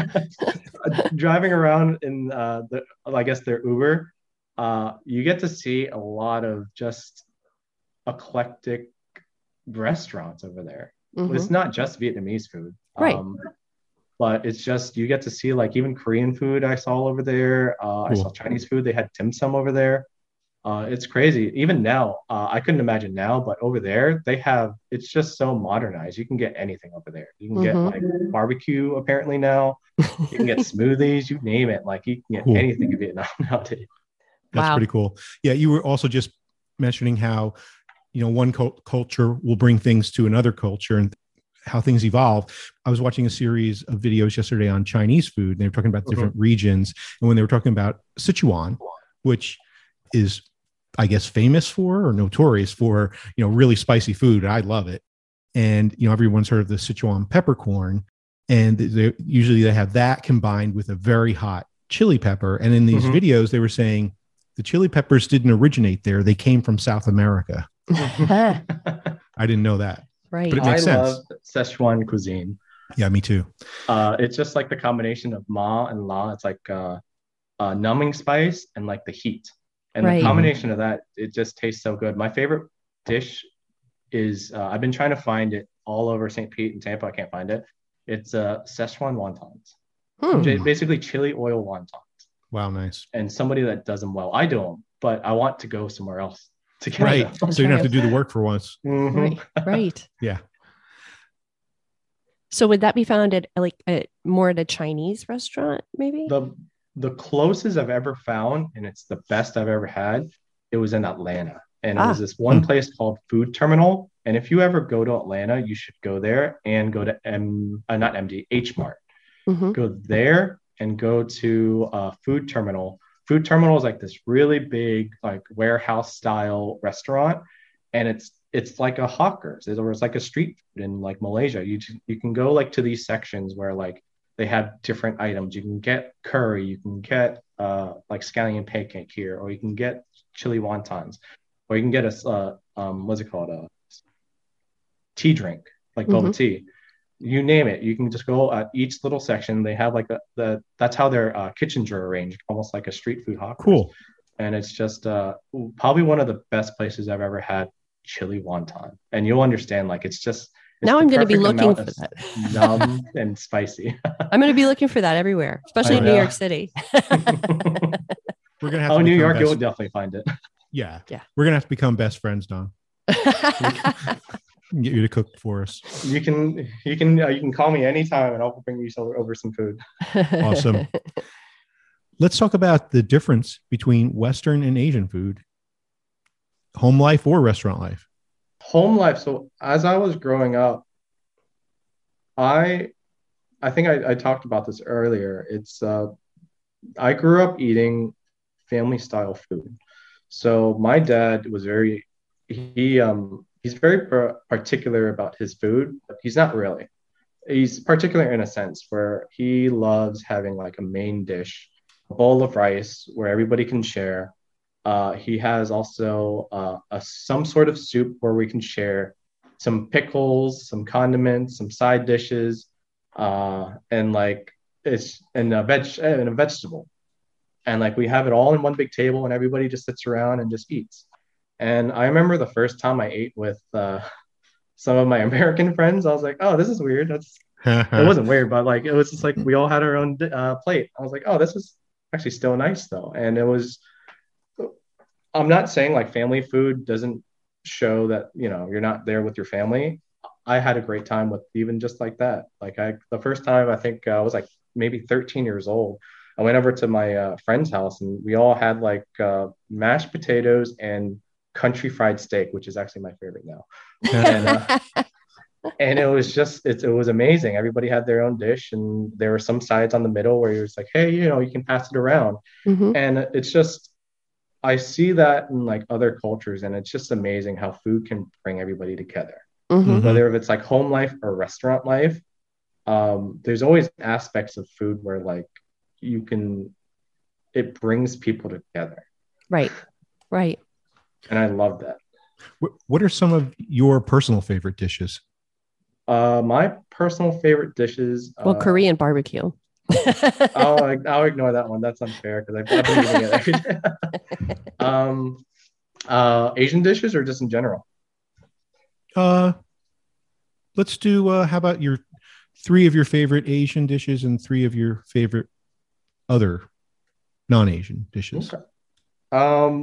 was driving around in I guess their Uber. You get to see a lot of just eclectic restaurants over there. It's not just Vietnamese food. Right. But it's just, you get to see like even Korean food I saw over there. I saw Chinese food. They had dim sum over there. It's crazy. Even now, I couldn't imagine now, but over there it's just so modernized. You can get anything over there. You can get like barbecue apparently now. You can get smoothies, you name it. Like you can get anything in Vietnam nowadays. That's pretty cool. Yeah. You were also just mentioning how, one culture will bring things to another culture and how things evolve. I was watching a series of videos yesterday on Chinese food, and they were talking about different regions. And when they were talking about Sichuan, which is, I guess, famous for or notorious for, really spicy food. I love it. And, everyone's heard of the Sichuan peppercorn, and they have that combined with a very hot chili pepper. And in these videos, they were saying the chili peppers didn't originate there. They came from South America. I didn't know that. Right. But it makes sense. I love Szechuan cuisine. Yeah, me too. It's just like the combination of ma and la. It's like numbing spice and like the heat. And the combination of that, it just tastes so good. My favorite dish is, I've been trying to find it all over St. Pete and Tampa. I can't find it. It's Szechuan wontons. Basically chili oil wontons. Wow, nice. And somebody that does them well. I do them, but I want to go somewhere else to get them. So you don't have to do the work for once. Right. Yeah. So would that be found at more at a Chinese restaurant, maybe? The closest I've ever found, and it's the best I've ever had, it was in Atlanta. And it was this one place called Food Terminal. And if you ever go to Atlanta, you should go there and go to H Mart. Go there and go to Food Terminal. Food Terminal is like this really big, like warehouse style restaurant. And it's like a hawker's, or it's like a street food in like Malaysia. You can go like to these sections where like they have different items. You can get curry, you can get like scallion pancake here, or you can get chili wontons, or you can get what's it called? A tea drink, like boba tea. You name it. You can just go at each little section. They have like that's how their kitchens are arranged, almost like a street food hawker. Cool. And it's just probably one of the best places I've ever had chili wonton. And you'll understand, like it's now I'm going to be looking for that. Numb and spicy. I'm going to be looking for that everywhere, especially in New York City. We're gonna have to New York, you'll definitely find it. Yeah. We're gonna have to become best friends, Don. Get you to cook for us. You can call me anytime, and I'll bring you over some food. Awesome. Let's talk about the difference between Western and Asian food, home life or restaurant life. Home life. So as I was growing up, I think I talked about this earlier. It's I grew up eating family style food. So my dad was he's very particular about his food, but he's not really. He's particular in a sense where he loves having like a main dish, a bowl of rice where everybody can share. He has also some sort of soup where we can share, some pickles, some condiments, some side dishes, and like a vegetable. And like we have it all in one big table and everybody just sits around and just eats. And I remember the first time I ate with some of my American friends, I was like, oh, this is weird. It wasn't weird, but like it was just like we all had our own plate. I was like, oh, this is actually still nice though. And I'm not saying like family food doesn't show that, you're not there with your family. I had a great time with even just like that. Like the first time I think I was like maybe 13 years old. I went over to my friend's house and we all had like mashed potatoes and country fried steak, which is actually my favorite now. And it was just, it was amazing. Everybody had their own dish and there were some sides on the middle where you're just like, hey, you can pass it around. Mm-hmm. And it's just, I see that in like other cultures and it's just amazing how food can bring everybody together. Mm-hmm. Whether if it's like home life or restaurant life, there's always aspects of food where like it brings people together. Right. And I love that. What are some of your personal favorite dishes? My personal favorite dishes. Korean barbecue. I'll ignore that one. That's unfair because I've been eating it every day. Asian dishes or just in general? Let's do, how about your 3 of your favorite Asian dishes and 3 of your favorite other non-Asian dishes? Okay.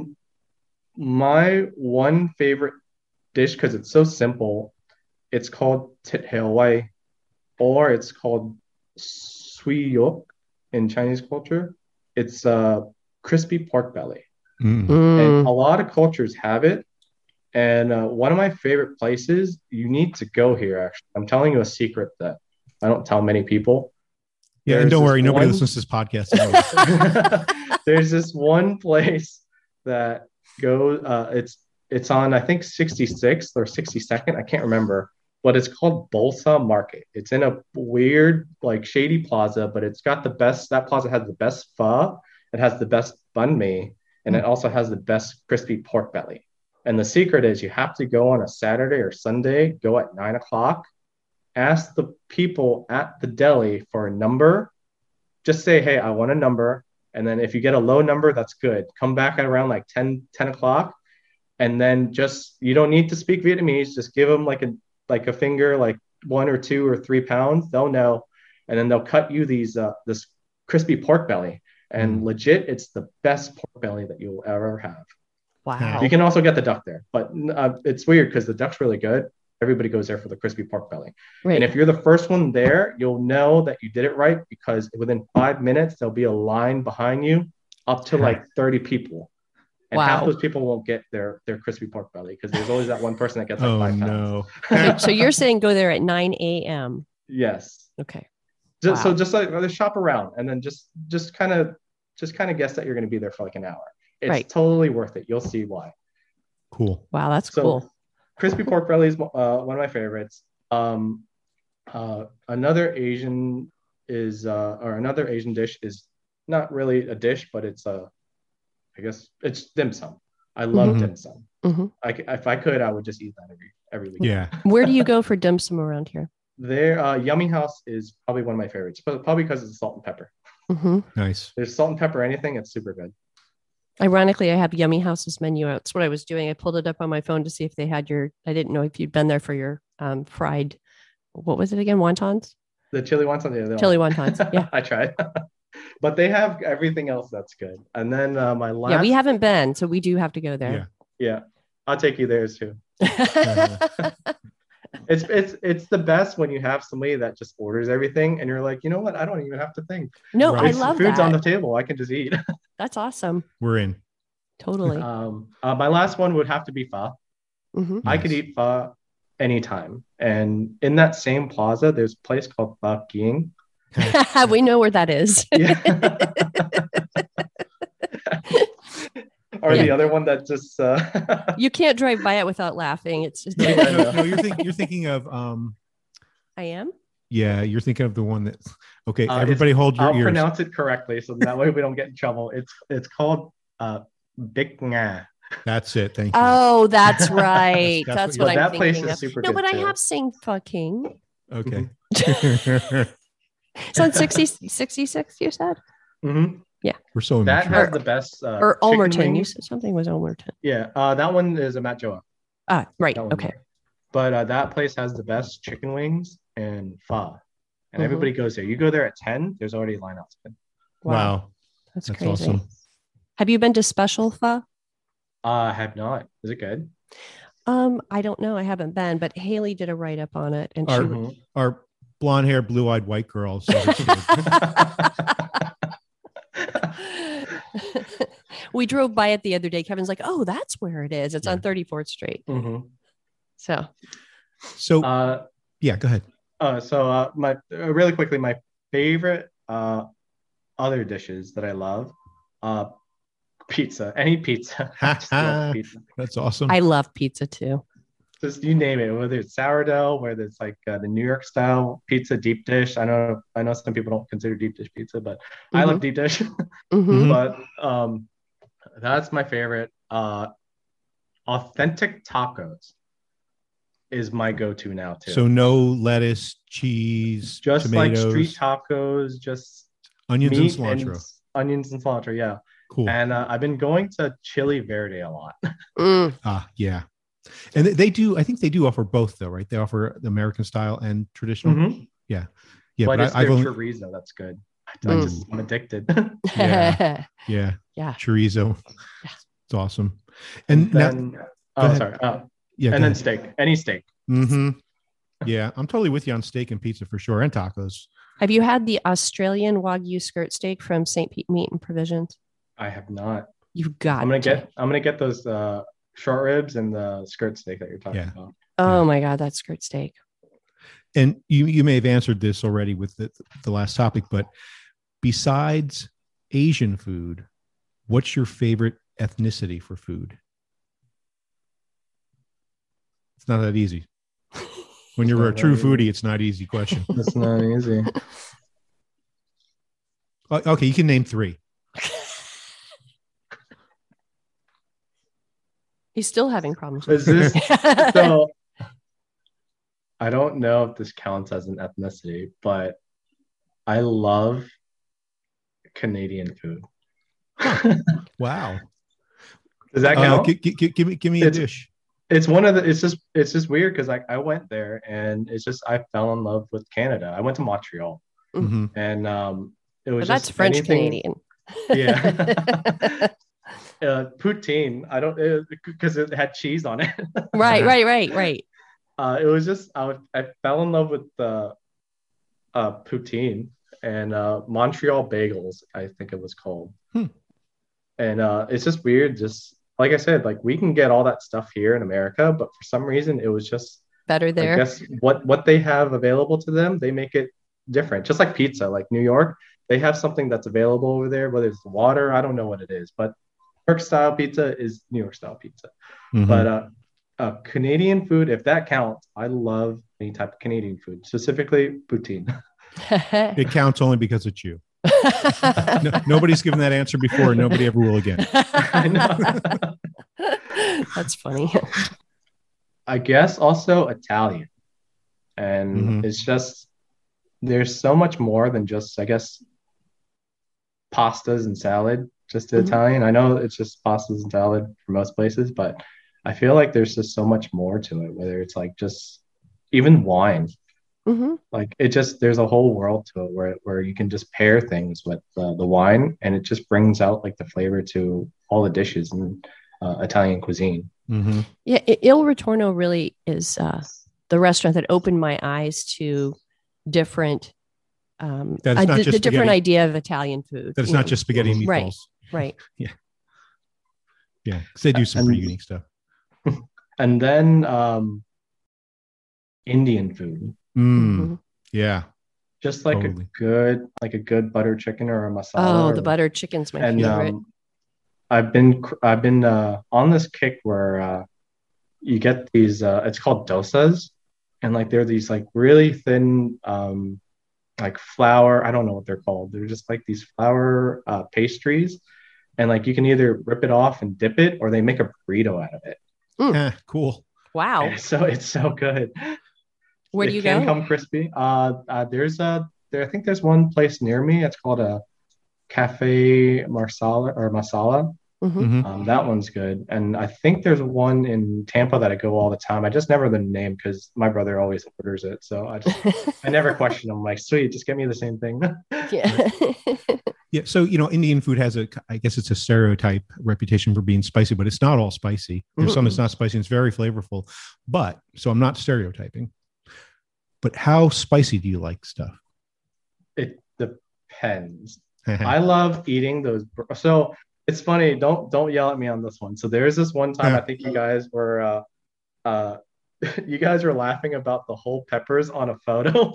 My one favorite dish, because it's so simple, it's called Thit Heo Wai, or it's called Sui Yok in Chinese culture. It's crispy pork belly. And a lot of cultures have it. And one of my favorite places, you need to go here, actually. I'm telling you a secret that I don't tell many people. Yeah, and don't worry, nobody listens to this podcast. There's this one place that goes, it's on, I think, 66th or 62nd. I can't remember. But it's called Bolsa Market. It's in a weird, like, shady plaza, but it's got that plaza has the best pho. It has the best banh mi, and it also has the best crispy pork belly. And the secret is you have to go on a Saturday or Sunday, go at 9:00, ask the people at the deli for a number. Just say, hey, I want a number. And then if you get a low number, that's good. Come back at around like 10 o'clock. And then you don't need to speak Vietnamese. Just give them like a finger, like 1 or 2 or 3 pounds. They'll know. And then they'll cut you this crispy pork belly. And legit, it's the best pork belly that you'll ever have. Wow. You can also get the duck there, but it's weird because the duck's really good. Everybody goes there for the crispy pork belly. Right. And if you're the first one there, you'll know that you did it right because within 5 minutes, there'll be a line behind you up to like 30 people. And half those people won't get their crispy pork belly because there's always that one person that gets like 5 pounds. No. So you're saying go there at 9 a.m. Yes. Okay. So just like shop around and then just kind of guess that you're going to be there for like an hour. It's totally worth it. You'll see why. Cool. Wow, that's cool. Crispy pork belly is one of my favorites. Another Asian dish is not really a dish, but it's I guess it's dim sum. I love dim sum. Mm-hmm. If I could, I would just eat that every week. Yeah. Where do you go for dim sum around here? Yummy House is probably one of my favorites, but probably because it's salt and pepper. Mm-hmm. Nice. There's salt and pepper, anything, it's super good. Ironically, I have Yummy House's menu out. That's what I was doing. I pulled it up on my phone to see if they had I didn't know if you'd been there for your fried, what was it again? Wontons? The chili wontons? Yeah. Chili wontons, yeah. I tried. But they have everything else that's good. And then my last... Yeah, we haven't been, so we do have to go there. Yeah. I'll take you there too. It's the best when you have somebody that just orders everything and you're like, you know what? I don't even have to think. No, Right. I It's- love food's that. on the table. I can just eat. That's awesome. We're in. Totally. My last one would have to be pho. Mhm. I could Nice. eat pho anytime. And in that same plaza, there's a place called Pho King. We know where that is. Yeah. Or the Yeah. other one that just You can't drive by it without laughing. It's just, Yeah, I know. No, you're thinking of I am. yeah, you're thinking of the one that okay, it's- everybody hold your I'll ears. pronounce it correctly so that way we don't get in trouble. It's called Big Nga. That's it. Thank you. Oh, that's right. That's That's what what you- I'm That place thinking is of. super No, good but I too. have seen fucking. Okay. It's on 66, you said? Mhm. We're so That immature. has the best Or chicken Ulmerton. You wings. said something was Ulmerton. Yeah, that one is a Matt Joa. Ah, right. That one Okay. there. But that place has the best chicken wings and pho. And Mhm. everybody goes there. You go there at 10, there's already a line outside. Wow. That's That's crazy. awesome. Have you been to Special Pho? I have not. Is it good? I don't know. I haven't been, but Haley did a write up on it, and Our- she. Mhm. Our blonde hair, blue eyed white girl says it's good. We drove by it the other day. Kevin's like, "Oh, that's where it is. It's on 34th Street." Mhm. So, So Yeah, go ahead. my really quickly, my favorite other dishes that I love, pizza. Any pizza. I just love pizza. That's awesome. I love pizza too. Just you name it, whether it's sourdough, whether it's like the New York style pizza deep dish. I know some people don't consider deep dish pizza, but I love deep dish. Mhm. But that's my favorite. Authentic tacos is my go-to now too. So no lettuce, cheese, just tomatoes, like street tacos, just onions and meat cilantro. onions and cilantro, yeah. Cool. And I've been going to Chili Verde a lot. Mm. Yeah. And they do, I think they do offer both though, right? They offer the American style and traditional. Mhm. Yeah. But it's I've their only, chorizo that's good. Mm. I'm addicted. Yeah. yeah. Yeah. Chorizo. It's awesome. And now, then, go oh, ahead. sorry. yeah. And then steak, any steak. Mm-hmm. Yeah. I'm totally with you on steak and pizza for sure. And tacos. Have you had the Australian Wagyu skirt steak from St. Pete Meat and Provisions? I have not. You've got. I'm to. gonna get those short ribs and the skirt steak that you're talking Yeah. about. Oh my God, that skirt steak. And you may have answered this already with the last topic, but besides Asian food, what's your favorite ethnicity for food? It's not that easy. When you're a true foodie, it's not an easy question. That's not easy. Okay, you can name 3. He's still having problems. Is with this it. so? I don't know if this counts as an ethnicity, but I love Canadian food. Wow. Does that count? Give me a It's- dish. It's one of the. It's just weird because I went there and it's just I fell in love with Canada. I went to Montreal Mhm. and it was But that's just French anything- Canadian. Yeah. Poutine. I don't because it had cheese on it. Right. It was just I fell in love with the poutine and Montreal bagels, I think it was called. Hmm. And it's just weird, just like I said, like we can get all that stuff here in America, but for some reason it was just Better there. I guess what they have available to them, they make it different. Just like pizza, like New York, they have something that's available over there, whether it's water, I don't know what it is, but New York style pizza is New York style pizza. Mhm. But Canadian food, if that counts, I love any type of Canadian food, specifically poutine. It counts only because it's you. Nobody's given that answer before. And nobody ever will again. I know. That's funny. I guess also Italian. And Mhm. it's just, there's so much more than just, I guess, pastas and salad, just Mhm. Italian. I know it's just pastas and salad for most places, but I feel like there's just so much more to it, whether it's like just even wine. Hmm. Like it just, there's a whole world to it where you can just pair things with the wine and it just brings out like the flavor to all the dishes in Italian cuisine. Mhm. Yeah, Il Ritorno really is the restaurant that opened my eyes to different, That it's not just the different spaghetti. idea of Italian food. That it's you not know. just spaghetti and Right. meatballs. Right. Yeah. Yeah. Because they do some pretty unique stuff. And then Indian food. Mhm. Yeah. Just like Totally. a good butter chicken or a masala. Oh, or- the buttered chicken's my and favorite. I've been on this kick where you get these it's called dosas, and like they're these like really thin like flour, I don't know what they're called. They're just like these flour pastries, and like you can either rip it off and dip it, or they make a burrito out of it. Cool. Wow. And it's so good. Where do It you can go? come crispy. I think there's one place near me. It's called a Cafe Marsala or Masala. Mhm. Mhm. That one's good. And I think there's one in Tampa that I go all the time. I just never the name because my brother always orders it. So I never question him. I'm like, sweet, just get me the same thing. Yeah. Yeah. So, Indian food has I guess it's a stereotype reputation for being spicy, but it's not all spicy. There's some that's not spicy and it's very flavorful. But so I'm not stereotyping. But how spicy do you like stuff? It depends. I love eating those. So it's funny. Don't yell at me on this one. So there's this one time I think you guys were you guys were laughing about the whole peppers on a photo.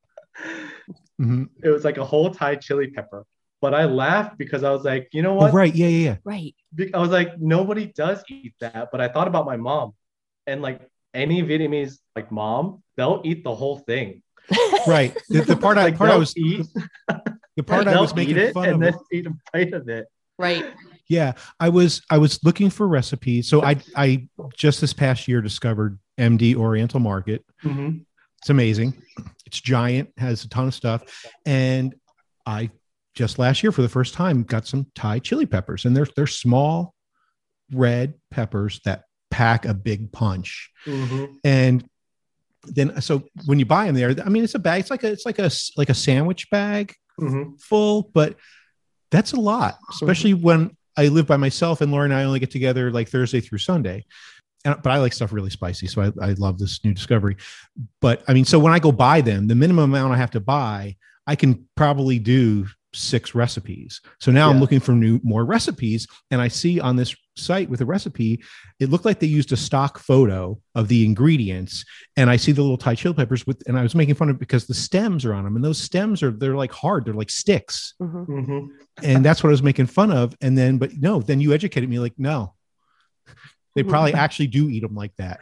Mhm. It was like a whole Thai chili pepper. But I laughed because I was like, you know Oh, what? right. Yeah. Right. I was like, nobody does eat that. But I thought about my mom, and like any Vietnamese like mom, they'll eat the whole thing. Right. The part I they'll was eat, the part I they'll was making eat it fun and of. then eat a bite of it. Right. Yeah, I was looking for recipes. So I just this past year discovered MD Oriental Market. Mhm. It's amazing. It's giant, has a ton of stuff. And I just last year for the first time got some Thai chili peppers, and they're small red peppers that pack a big punch. Mhm. And then so when you buy them there, I mean it's a bag, it's like a sandwich bag Mhm. full, but that's a lot, especially when I live by myself and Laura and I only get together like Thursday through Sunday. But I like stuff really spicy. So I love this new discovery. But I mean, so when I go buy them, the minimum amount I have to buy, I can probably do 6 recipes. So now I'm looking for more recipes. And I see on this site with a recipe, it looked like they used a stock photo of the ingredients. And I see the little Thai chili peppers and I was making fun of it because the stems are on them. And those stems they're like hard. They're like sticks. Mhm. Mhm. And that's what I was making fun of. And then, but no, then you educated me like, no, they probably actually do eat them like that.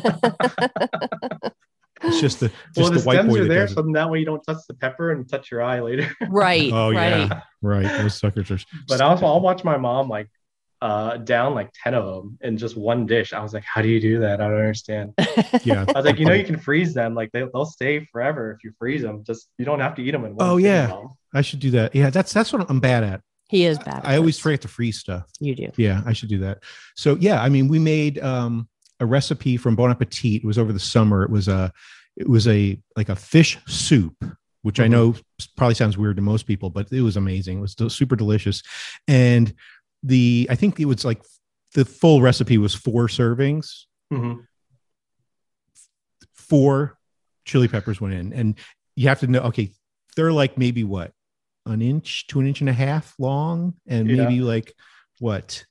It's just the The white stems boy are that there, does it. so that way you don't touch the pepper and touch your eye later. Right. Oh right. yeah, right. Those suckers are. But also, I'll watch my mom like down like 10 of them in just one dish. I was like, how do you do that? I don't understand. Yeah. I was like, you can freeze them. Like they'll stay forever if you freeze them. Just you don't have to eat them in one. Oh sitting, yeah, Mom. I should do that. Yeah, that's what I'm bad at. He is bad. I always forget to freeze stuff. You do. Yeah, I should do that. So yeah, I mean, we made a recipe from Bon Appetit. It was over the summer. It was a like a fish soup, which I know probably sounds weird to most people, but it was amazing. It was super delicious. And I think it was like the full recipe was 4 servings. Mhm. 4 chili peppers went in, and you have to know, okay, they're like maybe what, an inch to an inch and a half long, and maybe like what,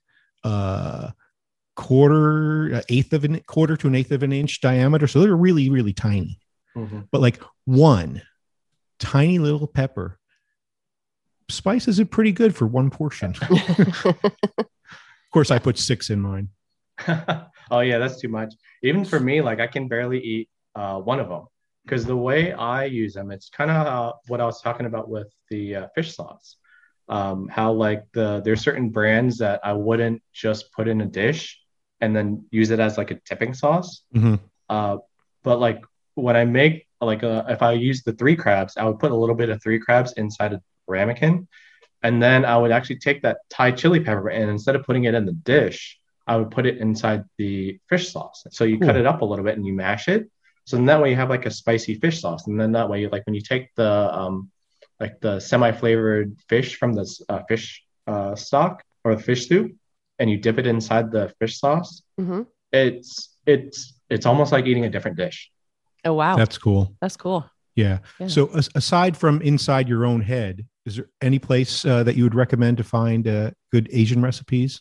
quarter to an eighth of an inch diameter. So they're really, really tiny. Mhm. But like one tiny little pepper spices it pretty good for one portion. Of course, I put 6 in mine. Oh yeah, that's too much. Even for me, like I can barely eat one of them because the way I use them, it's kind of what I was talking about with the fish sauce. How like there's certain brands that I wouldn't just put in a dish and then use it as like a tipping sauce. Mhm. But like when I make like if I use the 3 crabs, I would put a little bit of 3 crabs inside a ramekin, and then I would actually take that Thai chili pepper and instead of putting it in the dish, I would put it inside the fish sauce. So you cut it up a little bit and you mash it. So then that way you have like a spicy fish sauce, and then that way like when you take the semi-flavored fish from the fish stock or the fish soup and you dip it inside the fish sauce, Mhm. it's almost like eating a different dish. Oh, wow. That's cool. That's cool. Yeah. Yeah. So aside from inside your own head, is there any place that you would recommend to find good Asian recipes?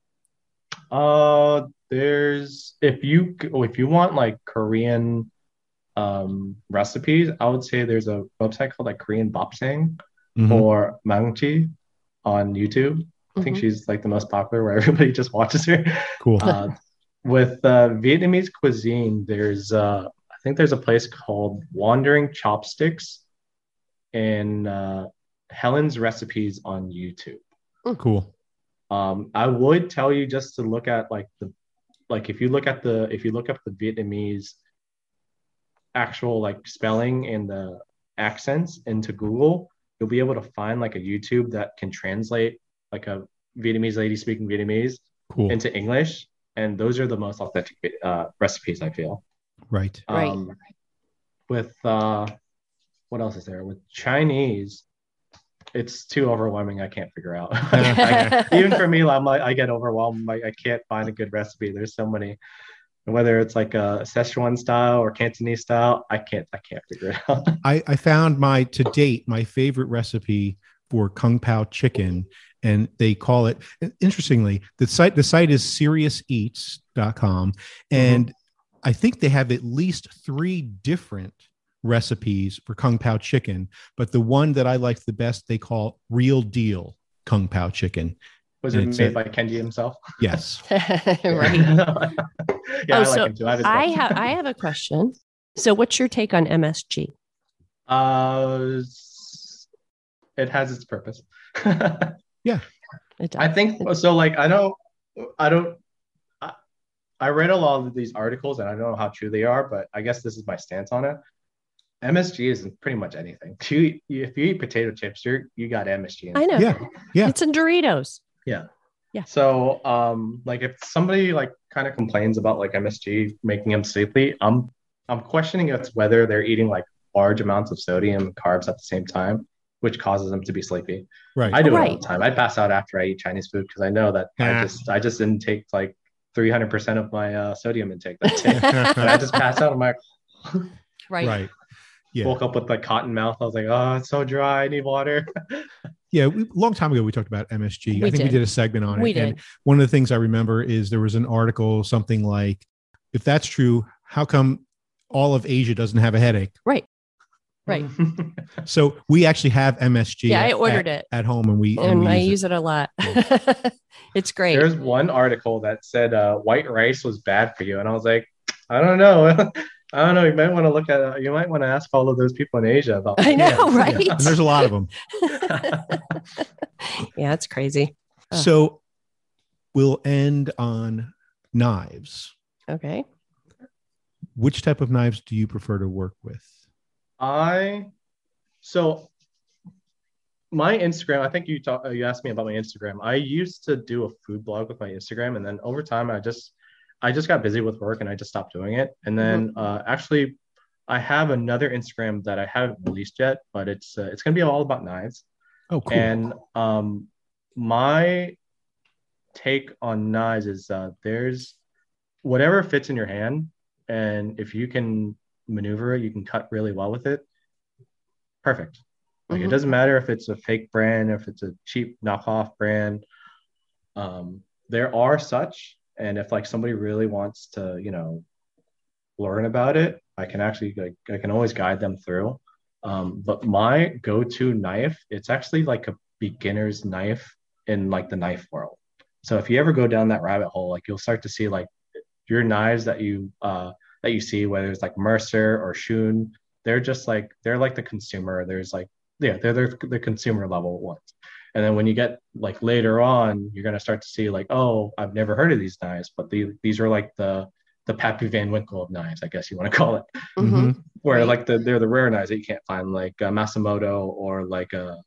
There's if you want like Korean recipes, I would say there's a website called like Korean Bapsang Mhm. or Mangchi on YouTube. I think Mhm. she's like the most popular where everybody just watches her. Cool. With Vietnamese cuisine, I think there's a place called Wandering Chopsticks and Helen's Recipes on YouTube. Cool. I would tell you just to look at if you look up the Vietnamese actual like spelling and the accents into Google, you'll be able to find like a YouTube that can translate like a Vietnamese lady speaking Vietnamese Cool. into English, and those are the most authentic recipes I feel. Right. Right. With what else is there? With Chinese, it's too overwhelming. I can't figure out. Even for me, I'm like I get overwhelmed. Like I can't find a good recipe. There's so many. And whether it's like a Szechuan style or Cantonese style, I can't figure it out. I found to date my favorite recipe for Kung Pao chicken, and they call it, interestingly, the site is seriouseats.com, and I think they have at least 3 different recipes for Kung Pao chicken, but the one that I liked the best they call Real Deal Kung Pao chicken. Was it made by Kenji himself? Yes. Right. Yeah, I like him too. I have a question. So what's your take on MSG? It has its purpose. Yeah. It does. I think so. Like, I read a lot of these articles and I don't know how true they are, but I guess this is my stance on it. MSG is in pretty much anything. If you eat potato chips, you got MSG in it. I know. Yeah. It's in Doritos. Yeah. Yeah. So, like if somebody like kind of complains about like MSG making them sleepy, I'm questioning it's whether they're eating like large amounts of sodium and carbs at the same time, which causes them to be sleepy. Right. I do it all the time. I pass out after I eat Chinese food because I know that I just intake like 300% of my sodium intake that day, and I just pass out. I'm like, Right. Yeah. woke up with like cotton mouth. I was like, oh, it's so dry. I need water. Yeah, long time ago we talked about MSG. I think we did a segment on it. We did. And one of the things I remember is there was an article, something like, if that's true, how come all of Asia doesn't have a headache? Right. So we actually have MSG. Yeah, I ordered it at home, and I use it a lot. It's great. There's one article that said white rice was bad for you, and I was like, I don't know. I don't know. You might want to look at. You might want to ask all of those people in Asia about. I know, right? And there's a lot of them. Yeah, it's crazy. So we'll end on knives. Okay. Which type of knives do you prefer to work with? So my Instagram, I think you asked me about my Instagram. I used to do a food blog with my Instagram, and then over time I just got busy with work and I just stopped doing it. And then actually I have another Instagram that I haven't released yet, but it's going to be all about knives. Oh, cool. And my take on knives is there's whatever fits in your hand, and if you can maneuver it, you can cut really well with it. Perfect. Like it doesn't matter if it's a fake brand, if it's a cheap knockoff brand. There are such, and if like somebody really wants to, learn about it, I can actually I can always guide them through. But my go-to knife, it's actually like a beginner's knife in like the knife world. So if you ever go down that rabbit hole, like you'll start to see like your knives that you see, whether it's like Mercer or Shun, they're like the consumer. There's like, they're the consumer level ones. And then when you get like later on, you're going to start to see like, oh, I've never heard of these knives, but these are like the Pappy Van Winkle of knives, I guess you want to call it. Where like they're the rare knives that you can't find, like Masamoto or like a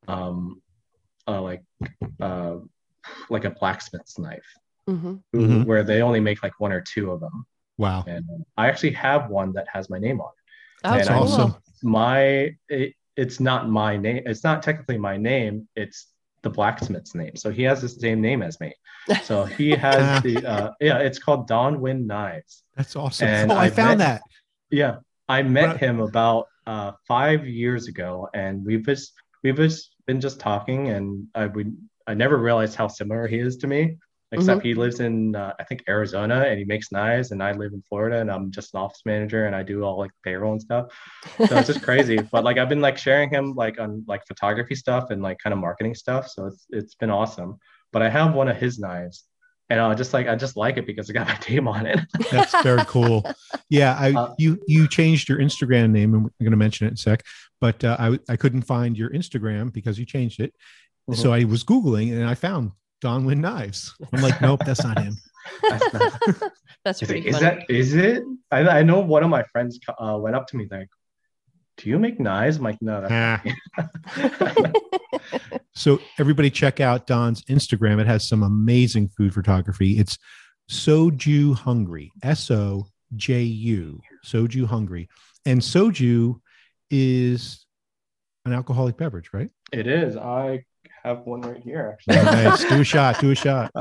blacksmith's knife, where they only make like 1 or 2 of them. Wow. And I actually have one that has my name on it. Oh, that's awesome. It's not my name. It's not technically my name. It's the blacksmith's name. So he has the same name as me. So he has it's called Don Win Knives. That's awesome. And I found that. Yeah. I met him about 5 years ago, and we've just been just talking, and I never realized how similar he is to me. Except he lives in I think Arizona, and he makes knives, and I live in Florida, and I'm just an office manager, and I do all like payroll and stuff. So it's just crazy. But like I've been like sharing him like on like photography stuff and like kind of marketing stuff. So it's been awesome. But I have one of his knives, and I just like it because it got my name on it. That's very cool. Yeah, you changed your Instagram name, and we're going to mention it in a sec. But I couldn't find your Instagram because you changed it. So I was Googling, and I found Don Wynn Knives. I'm like, nope, that's not him. That's pretty Is funny. is it? I know one of my friends went up to me like, "Do you make knives?" I'm like, "No, that's not me." So everybody check out Don's Instagram. It has some amazing food photography. It's Soju Hungry, SOJU, Soju Hungry. And soju is an alcoholic beverage, right? It is. I have one right here, actually. Nice. Do a shot. Do a shot.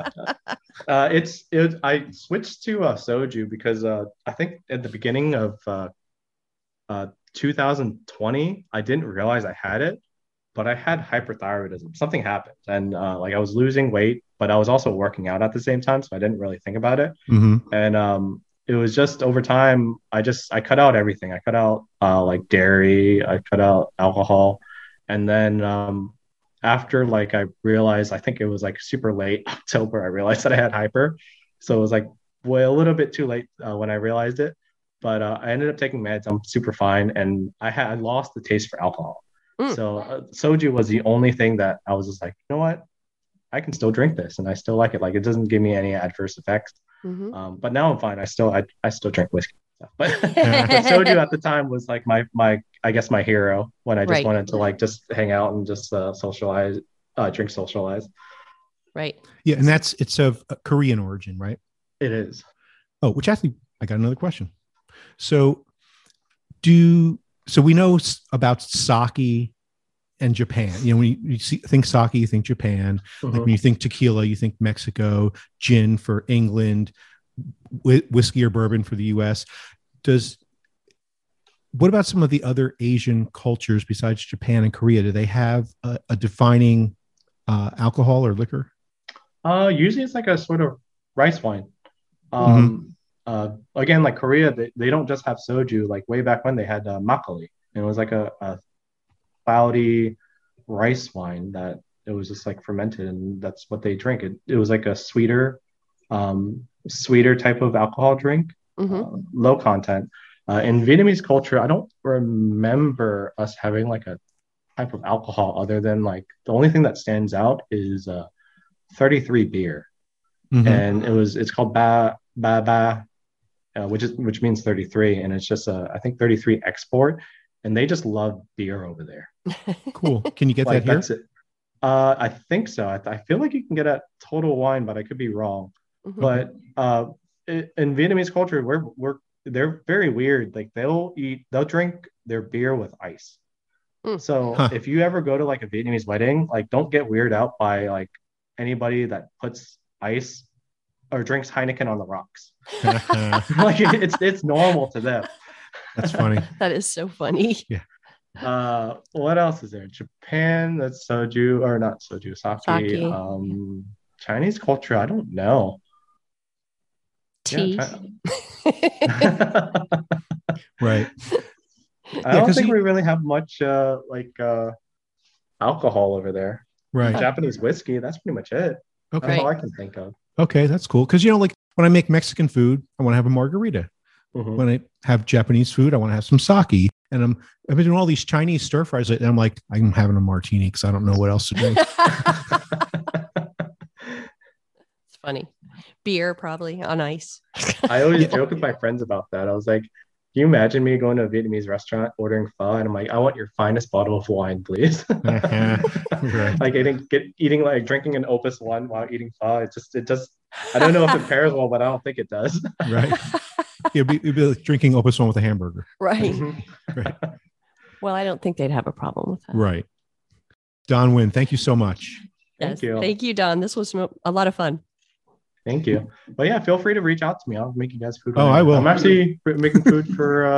I switched to soju because I think at the beginning of 2020, I didn't realize I had it, but I had hyperthyroidism. Something happened, and like I was losing weight, but I was also working out at the same time, so I didn't really think about it. And it was just over time, I cut out everything. I cut out like dairy, I cut out alcohol, and then after like I realized, I think it was like super late October, I realized that I had hyper. So it was like a little bit too late when I realized it. But I ended up taking meds. I'm super fine, and I lost the taste for alcohol. So soju was the only thing that I was just like, you know what, I can still drink this, and I still like it. Like it doesn't give me any adverse effects. But now I'm fine. I still drink whiskey. But soju at the time was like my I guess my hero when I just wanted to like just hang out and just socialize, socialize. Right. Yeah, and it's of Korean origin, right? It is. Oh, which actually, I got another question. So we know about sake and Japan. You know, when you think sake, you think Japan. Like when you think tequila, you think Mexico. Gin for England. Whiskey or bourbon for the U.S. What about some of the other Asian cultures besides Japan and Korea? Do they have a defining alcohol or liquor? Usually it's like a sort of rice wine. Again, like Korea, they don't just have soju. Like way back when they had makgeolli, and it was like a cloudy rice wine that it was just like fermented, and that's what they drink. It was like a sweeter type of alcohol drink, low content. In Vietnamese culture, I don't remember us having like a type of alcohol other than like the only thing that stands out is 33 beer, and it's called ba ba ba, which means 33, and it's just I think 33 export, and they just love beer over there. Cool. Can you get like that here? That's it. I think so. I feel like you can get a Total Wine, but I could be wrong. But in Vietnamese culture, they're very weird. Like they'll drink their beer with ice. So if you ever go to like a Vietnamese wedding, like don't get weirded out by like anybody that puts ice or drinks Heineken on the rocks. Like it's normal to them. That's funny. That is so funny. Yeah. What else is there? Japan, that's soju, or not soju, sake. Chinese culture, I don't know. Tea. Right. I don't think we really have much alcohol over there. Right. Japanese whiskey, that's pretty much it. Okay. That's all I can think of. Okay, that's cool. Because like when I make Mexican food, I want to have a margarita. When I have Japanese food, I want to have some sake. And I've been doing all these Chinese stir fries, and I'm like, I'm having a martini because I don't know what else to drink. It's funny. Beer probably on ice. I always joke with my friends about that. I was like, can you imagine me going to a Vietnamese restaurant ordering pho, and I'm like, I want your finest bottle of wine, please. Right. Like eating like drinking an Opus One while eating pho. It does. I don't know if it pairs well, but I don't think it does. Right. It'd be like drinking Opus One with a hamburger. Right. Right. Well, I don't think they'd have a problem with that. Right. Don Wynn, thank you so much. Thank you. Thank you, Don. This was a lot of fun. Thank you. But yeah, feel free to reach out to me. I'll make you guys food. Oh, I will. I'm actually making food for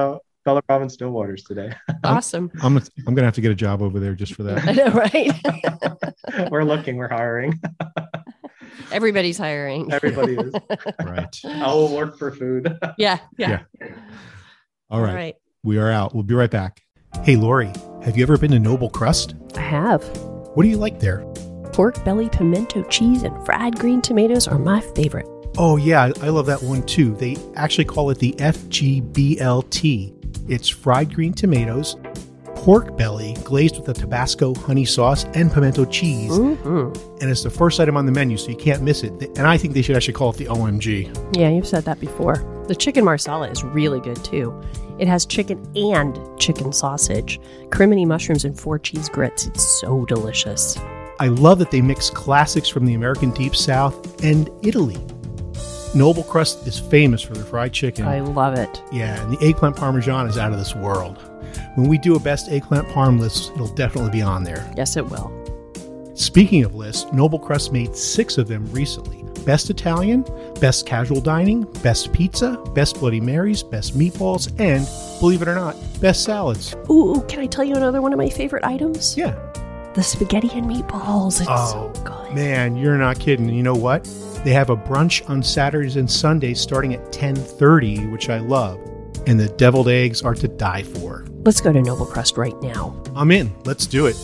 Feller Robin Stillwaters today. Awesome. I'm gonna have to get a job over there just for I that. know, right? We're looking, we're hiring. Everybody's hiring. Everybody is. Right. I will work for food. Yeah. All right. We are out. We'll be right back. Hey, Lori, have you ever been to Noble Crust? I have. What do you like there? Pork belly, pimento cheese, and fried green tomatoes are my favorite. Oh, yeah, I love that one too. They actually call it the FGBLT. It's fried green tomatoes, pork belly glazed with a Tabasco honey sauce and pimento cheese. Mm-hmm. And it's the first item on the menu, so you can't miss it. And I think they should actually call it the OMG. Yeah, you've said that before. The chicken marsala is really good too. It has chicken and chicken sausage, criminy mushrooms, and 4 cheese grits. It's so delicious. I love that they mix classics from the American Deep South and Italy. Noble Crust is famous for their fried chicken. I love it. Yeah, and the eggplant parmesan is out of this world. When we do a best eggplant parm list, it'll definitely be on there. Yes, it will. Speaking of lists, Noble Crust made 6 of them recently. Best Italian, Best Casual Dining, Best Pizza, Best Bloody Marys, Best Meatballs, and, believe it or not, Best Salads. Ooh, can I tell you another one of my favorite items? Yeah. The spaghetti and meatballs. It's so good. Man, you're not kidding. You know what? They have a brunch on Saturdays and Sundays starting at 10:30, which I love. And the deviled eggs are to die for. Let's go to Noble Crust right now. I'm in. Let's do it.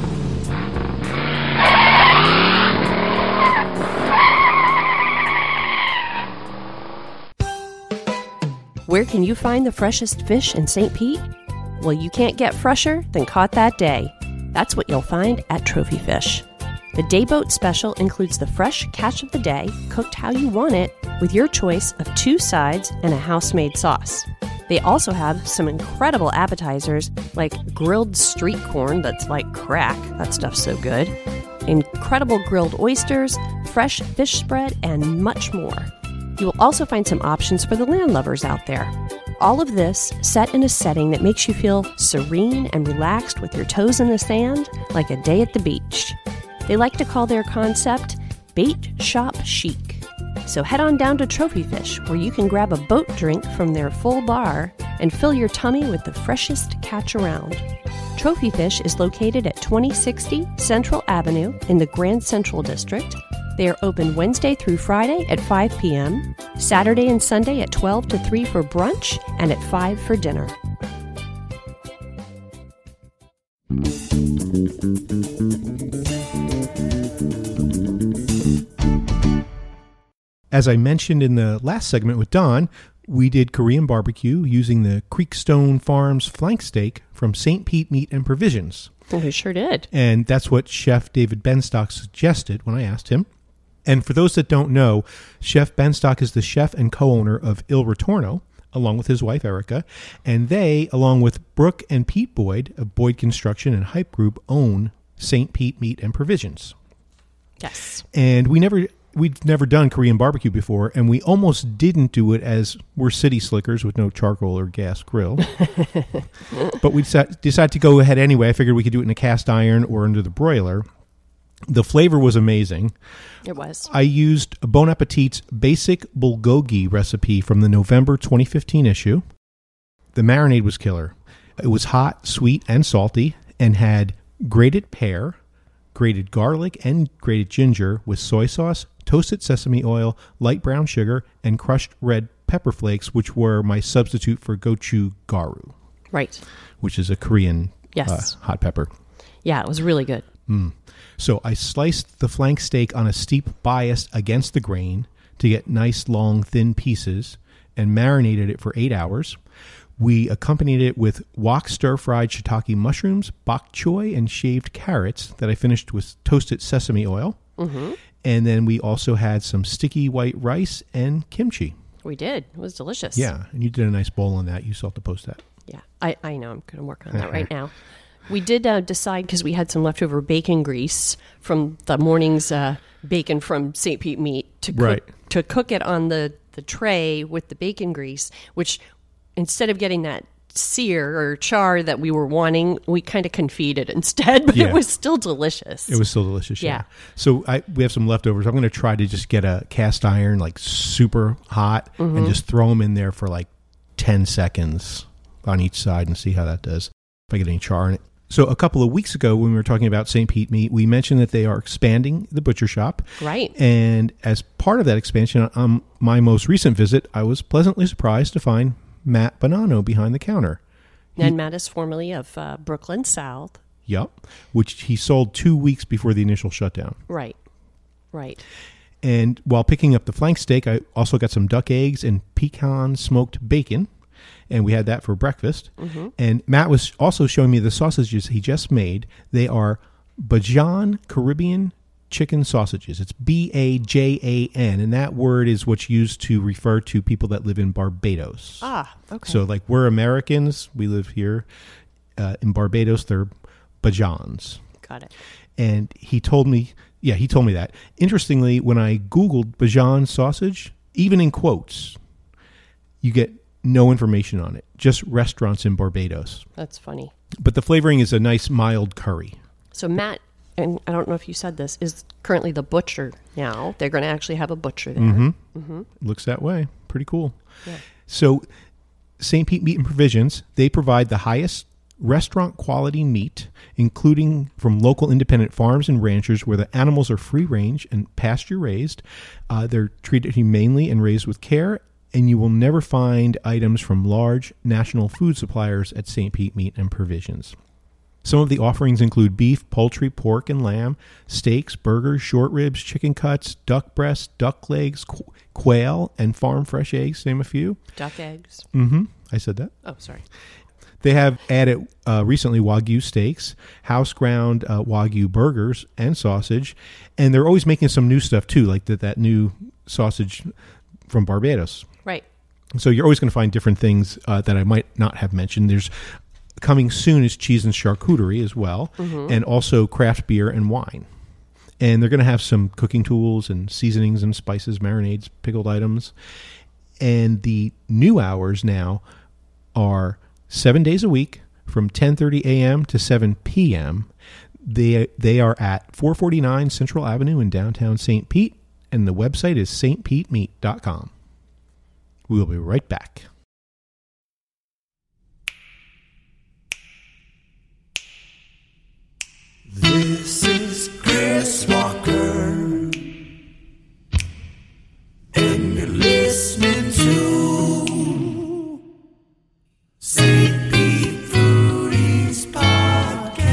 Where can you find the freshest fish in St. Pete? Well, you can't get fresher than caught that day. That's what you'll find at Trophy Fish. The Day Boat Special includes the fresh catch of the day, cooked how you want it, with your choice of 2 sides and a house-made sauce. They also have some incredible appetizers like grilled street corn that's like crack. That stuff's so good. Incredible grilled oysters, fresh fish spread, and much more. You will also find some options for the landlubbers out there. All of this set in a setting that makes you feel serene and relaxed with your toes in the sand, like a day at the beach. They like to call their concept Bait Shop Chic. So head on down to Trophy Fish, where you can grab a boat drink from their full bar and fill your tummy with the freshest catch around. Trophy Fish is located at 2060 Central Avenue in the Grand Central District. They are open Wednesday through Friday at 5 p.m., Saturday and Sunday at 12 to 3 for brunch, and at 5 for dinner. As I mentioned in the last segment with Don, we did Korean barbecue using the Creekstone Farms flank steak from St. Pete Meat and Provisions. We sure did. And that's what Chef David Benstock suggested when I asked him. And for those that don't know, Chef Benstock is the chef and co-owner of Il Ritorno, along with his wife Erica. And they, along with Brooke and Pete Boyd of Boyd Construction and Hype Group, own St. Pete Meat and Provisions. Yes. And we'd never done Korean barbecue before, and we almost didn't do it as we're city slickers with no charcoal or gas grill. But we decided to go ahead anyway. I figured we could do it in a cast iron or under the broiler. The flavor was amazing. It was. I used Bon Appetit's basic bulgogi recipe from the November 2015 issue. The marinade was killer. It was hot, sweet, and salty, and had grated pear, grated garlic, and grated ginger with soy sauce, toasted sesame oil, light brown sugar, and crushed red pepper flakes, which were my substitute for gochugaru. Right. Which is a Korean Yes. hot pepper. Yeah, it was really good. So I sliced the flank steak on a steep bias against the grain to get nice, long, thin pieces and marinated it for 8 hours. We accompanied it with wok stir-fried shiitake mushrooms, bok choy, and shaved carrots that I finished with toasted sesame oil. Mm-hmm. And then we also had some sticky white rice and kimchi. We did. It was delicious. Yeah, and you did a nice bowl on that. You still have to post that. Yeah, I know. I'm going to work on that right now. We did decide, because we had some leftover bacon grease from the morning's bacon from St. Pete Meat, to cook it on the tray with the bacon grease, which instead of getting that sear or char that we were wanting, we kind of confit instead, but it was still delicious. It was still delicious, yeah. So we have some leftovers. I'm going to try to just get a cast iron, like super hot, and just throw them in there for like 10 seconds. on each side and see how that does, if I get any char in it. So a couple of weeks ago when we were talking about St. Pete Meat, we mentioned that they are expanding the butcher shop. Right. And as part of that expansion, on my most recent visit, I was pleasantly surprised to find Matt Bonanno behind the counter. And Matt is formerly of Brooklyn South. Yep. Which he sold 2 weeks before the initial shutdown. Right. Right. And while picking up the flank steak, I also got some duck eggs and pecan smoked bacon. And we had that for breakfast. Mm-hmm. And Matt was also showing me the sausages he just made. They are Bajan Caribbean chicken sausages. It's Bajan. And that word is what's used to refer to people that live in Barbados. Ah, okay. So like we're Americans. We live here. In Barbados, they're Bajans. Got it. And he told me that. Interestingly, when I Googled Bajan sausage, even in quotes, you get no information on it, just restaurants in Barbados. That's funny. But the flavoring is a nice mild curry. So Matt, and I don't know if you said this, is currently the butcher now. They're going to actually have a butcher there. Mm-hmm. Mm-hmm. Looks that way. Pretty cool. Yeah. So St. Pete Meat and Provisions, they provide the highest restaurant quality meat, including from local independent farms and ranchers where the animals are free range and pasture raised. They're treated humanely and raised with care. And you will never find items from large national food suppliers at St. Pete Meat and Provisions. Some of the offerings include beef, poultry, pork, and lamb, steaks, burgers, short ribs, chicken cuts, duck breasts, duck legs, quail, and farm fresh eggs, name a few. Duck eggs. Mm-hmm. I said that. Oh, sorry. They have added recently Wagyu steaks, house ground Wagyu burgers, and sausage. And they're always making some new stuff, too, like that new sausage from Barbados. Right. So you're always going to find different things that I might not have mentioned. There's coming soon is cheese and charcuterie as well, and also craft beer and wine. And they're going to have some cooking tools and seasonings and spices, marinades, pickled items. And the new hours now are 7 days a week from 10:30 a.m. to 7 p.m. They are at 449 Central Avenue in downtown St. Pete, and the website is stpetemeat.com. We'll be right back. This is Chris Walker, and you're listening to St. Pete Foodies Podcast.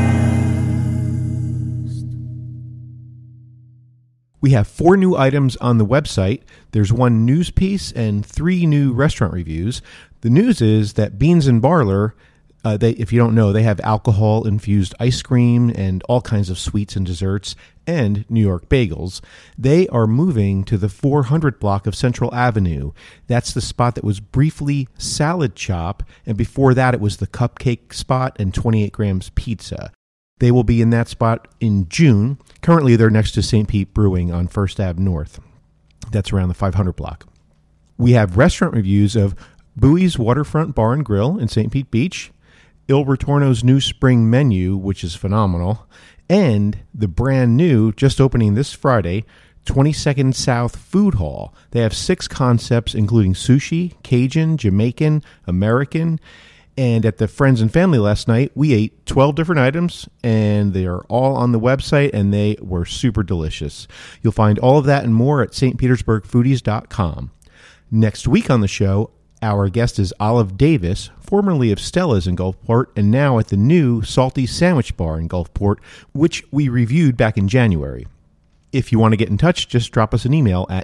We have 4 new items on the website. There's 1 news piece and 3 new restaurant reviews. The news is that Beans and Barler, if you don't know, they have alcohol-infused ice cream and all kinds of sweets and desserts and New York bagels. They are moving to the 400 block of Central Avenue. That's the spot that was briefly Salad Chop, and before that it was the Cupcake spot and 28 Grams Pizza. They will be in that spot in June. Currently, they're next to St. Pete Brewing on 1st Ave North. That's around the 500 block. We have restaurant reviews of Bowie's Waterfront Bar and Grill in St. Pete Beach, Il Retorno's new spring menu, which is phenomenal, and the brand new, just opening this Friday, 22nd South Food Hall. They have 6 concepts, including sushi, Cajun, Jamaican, American. And at the Friends and Family last night, we ate 12 different items, and they are all on the website, and they were super delicious. You'll find all of that and more at stpetersburgfoodies.com. Next week on the show, our guest is Olive Davis, formerly of Stella's in Gulfport, and now at the new Salty Sandwich Bar in Gulfport, which we reviewed back in January. If you want to get in touch, just drop us an email at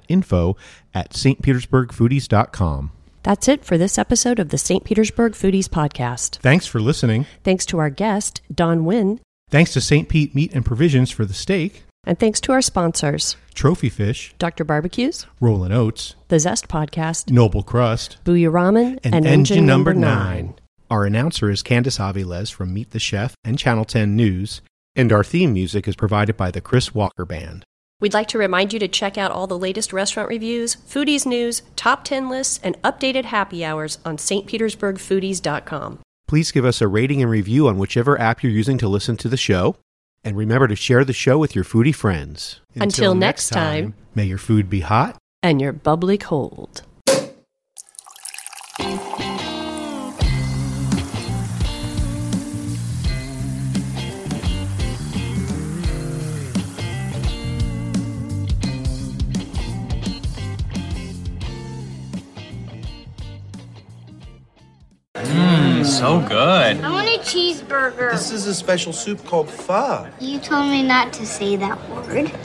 info@stpetersburgfoodies.com. That's it for this episode of the St. Petersburg Foodies Podcast. Thanks for listening. Thanks to our guest, Don Wynn. Thanks to St. Pete Meat and Provisions for the steak. And thanks to our sponsors, Trophy Fish, Dr. Barbecues, Rollin' Oats, The Zest Podcast, Noble Crust, Booyah Ramen, and Engine Number 9. Our announcer is Candice Aviles from Meet the Chef and Channel 10 News, and our theme music is provided by the Chris Walker Band. We'd like to remind you to check out all the latest restaurant reviews, foodies news, top 10 lists, and updated happy hours on stpetersburgfoodies.com. Please give us a rating and review on whichever app you're using to listen to the show. And remember to share the show with your foodie friends. Until next time, may your food be hot and your bubbly cold. so good. I want a cheeseburger. This is a special soup called pho. You told me not to say that word.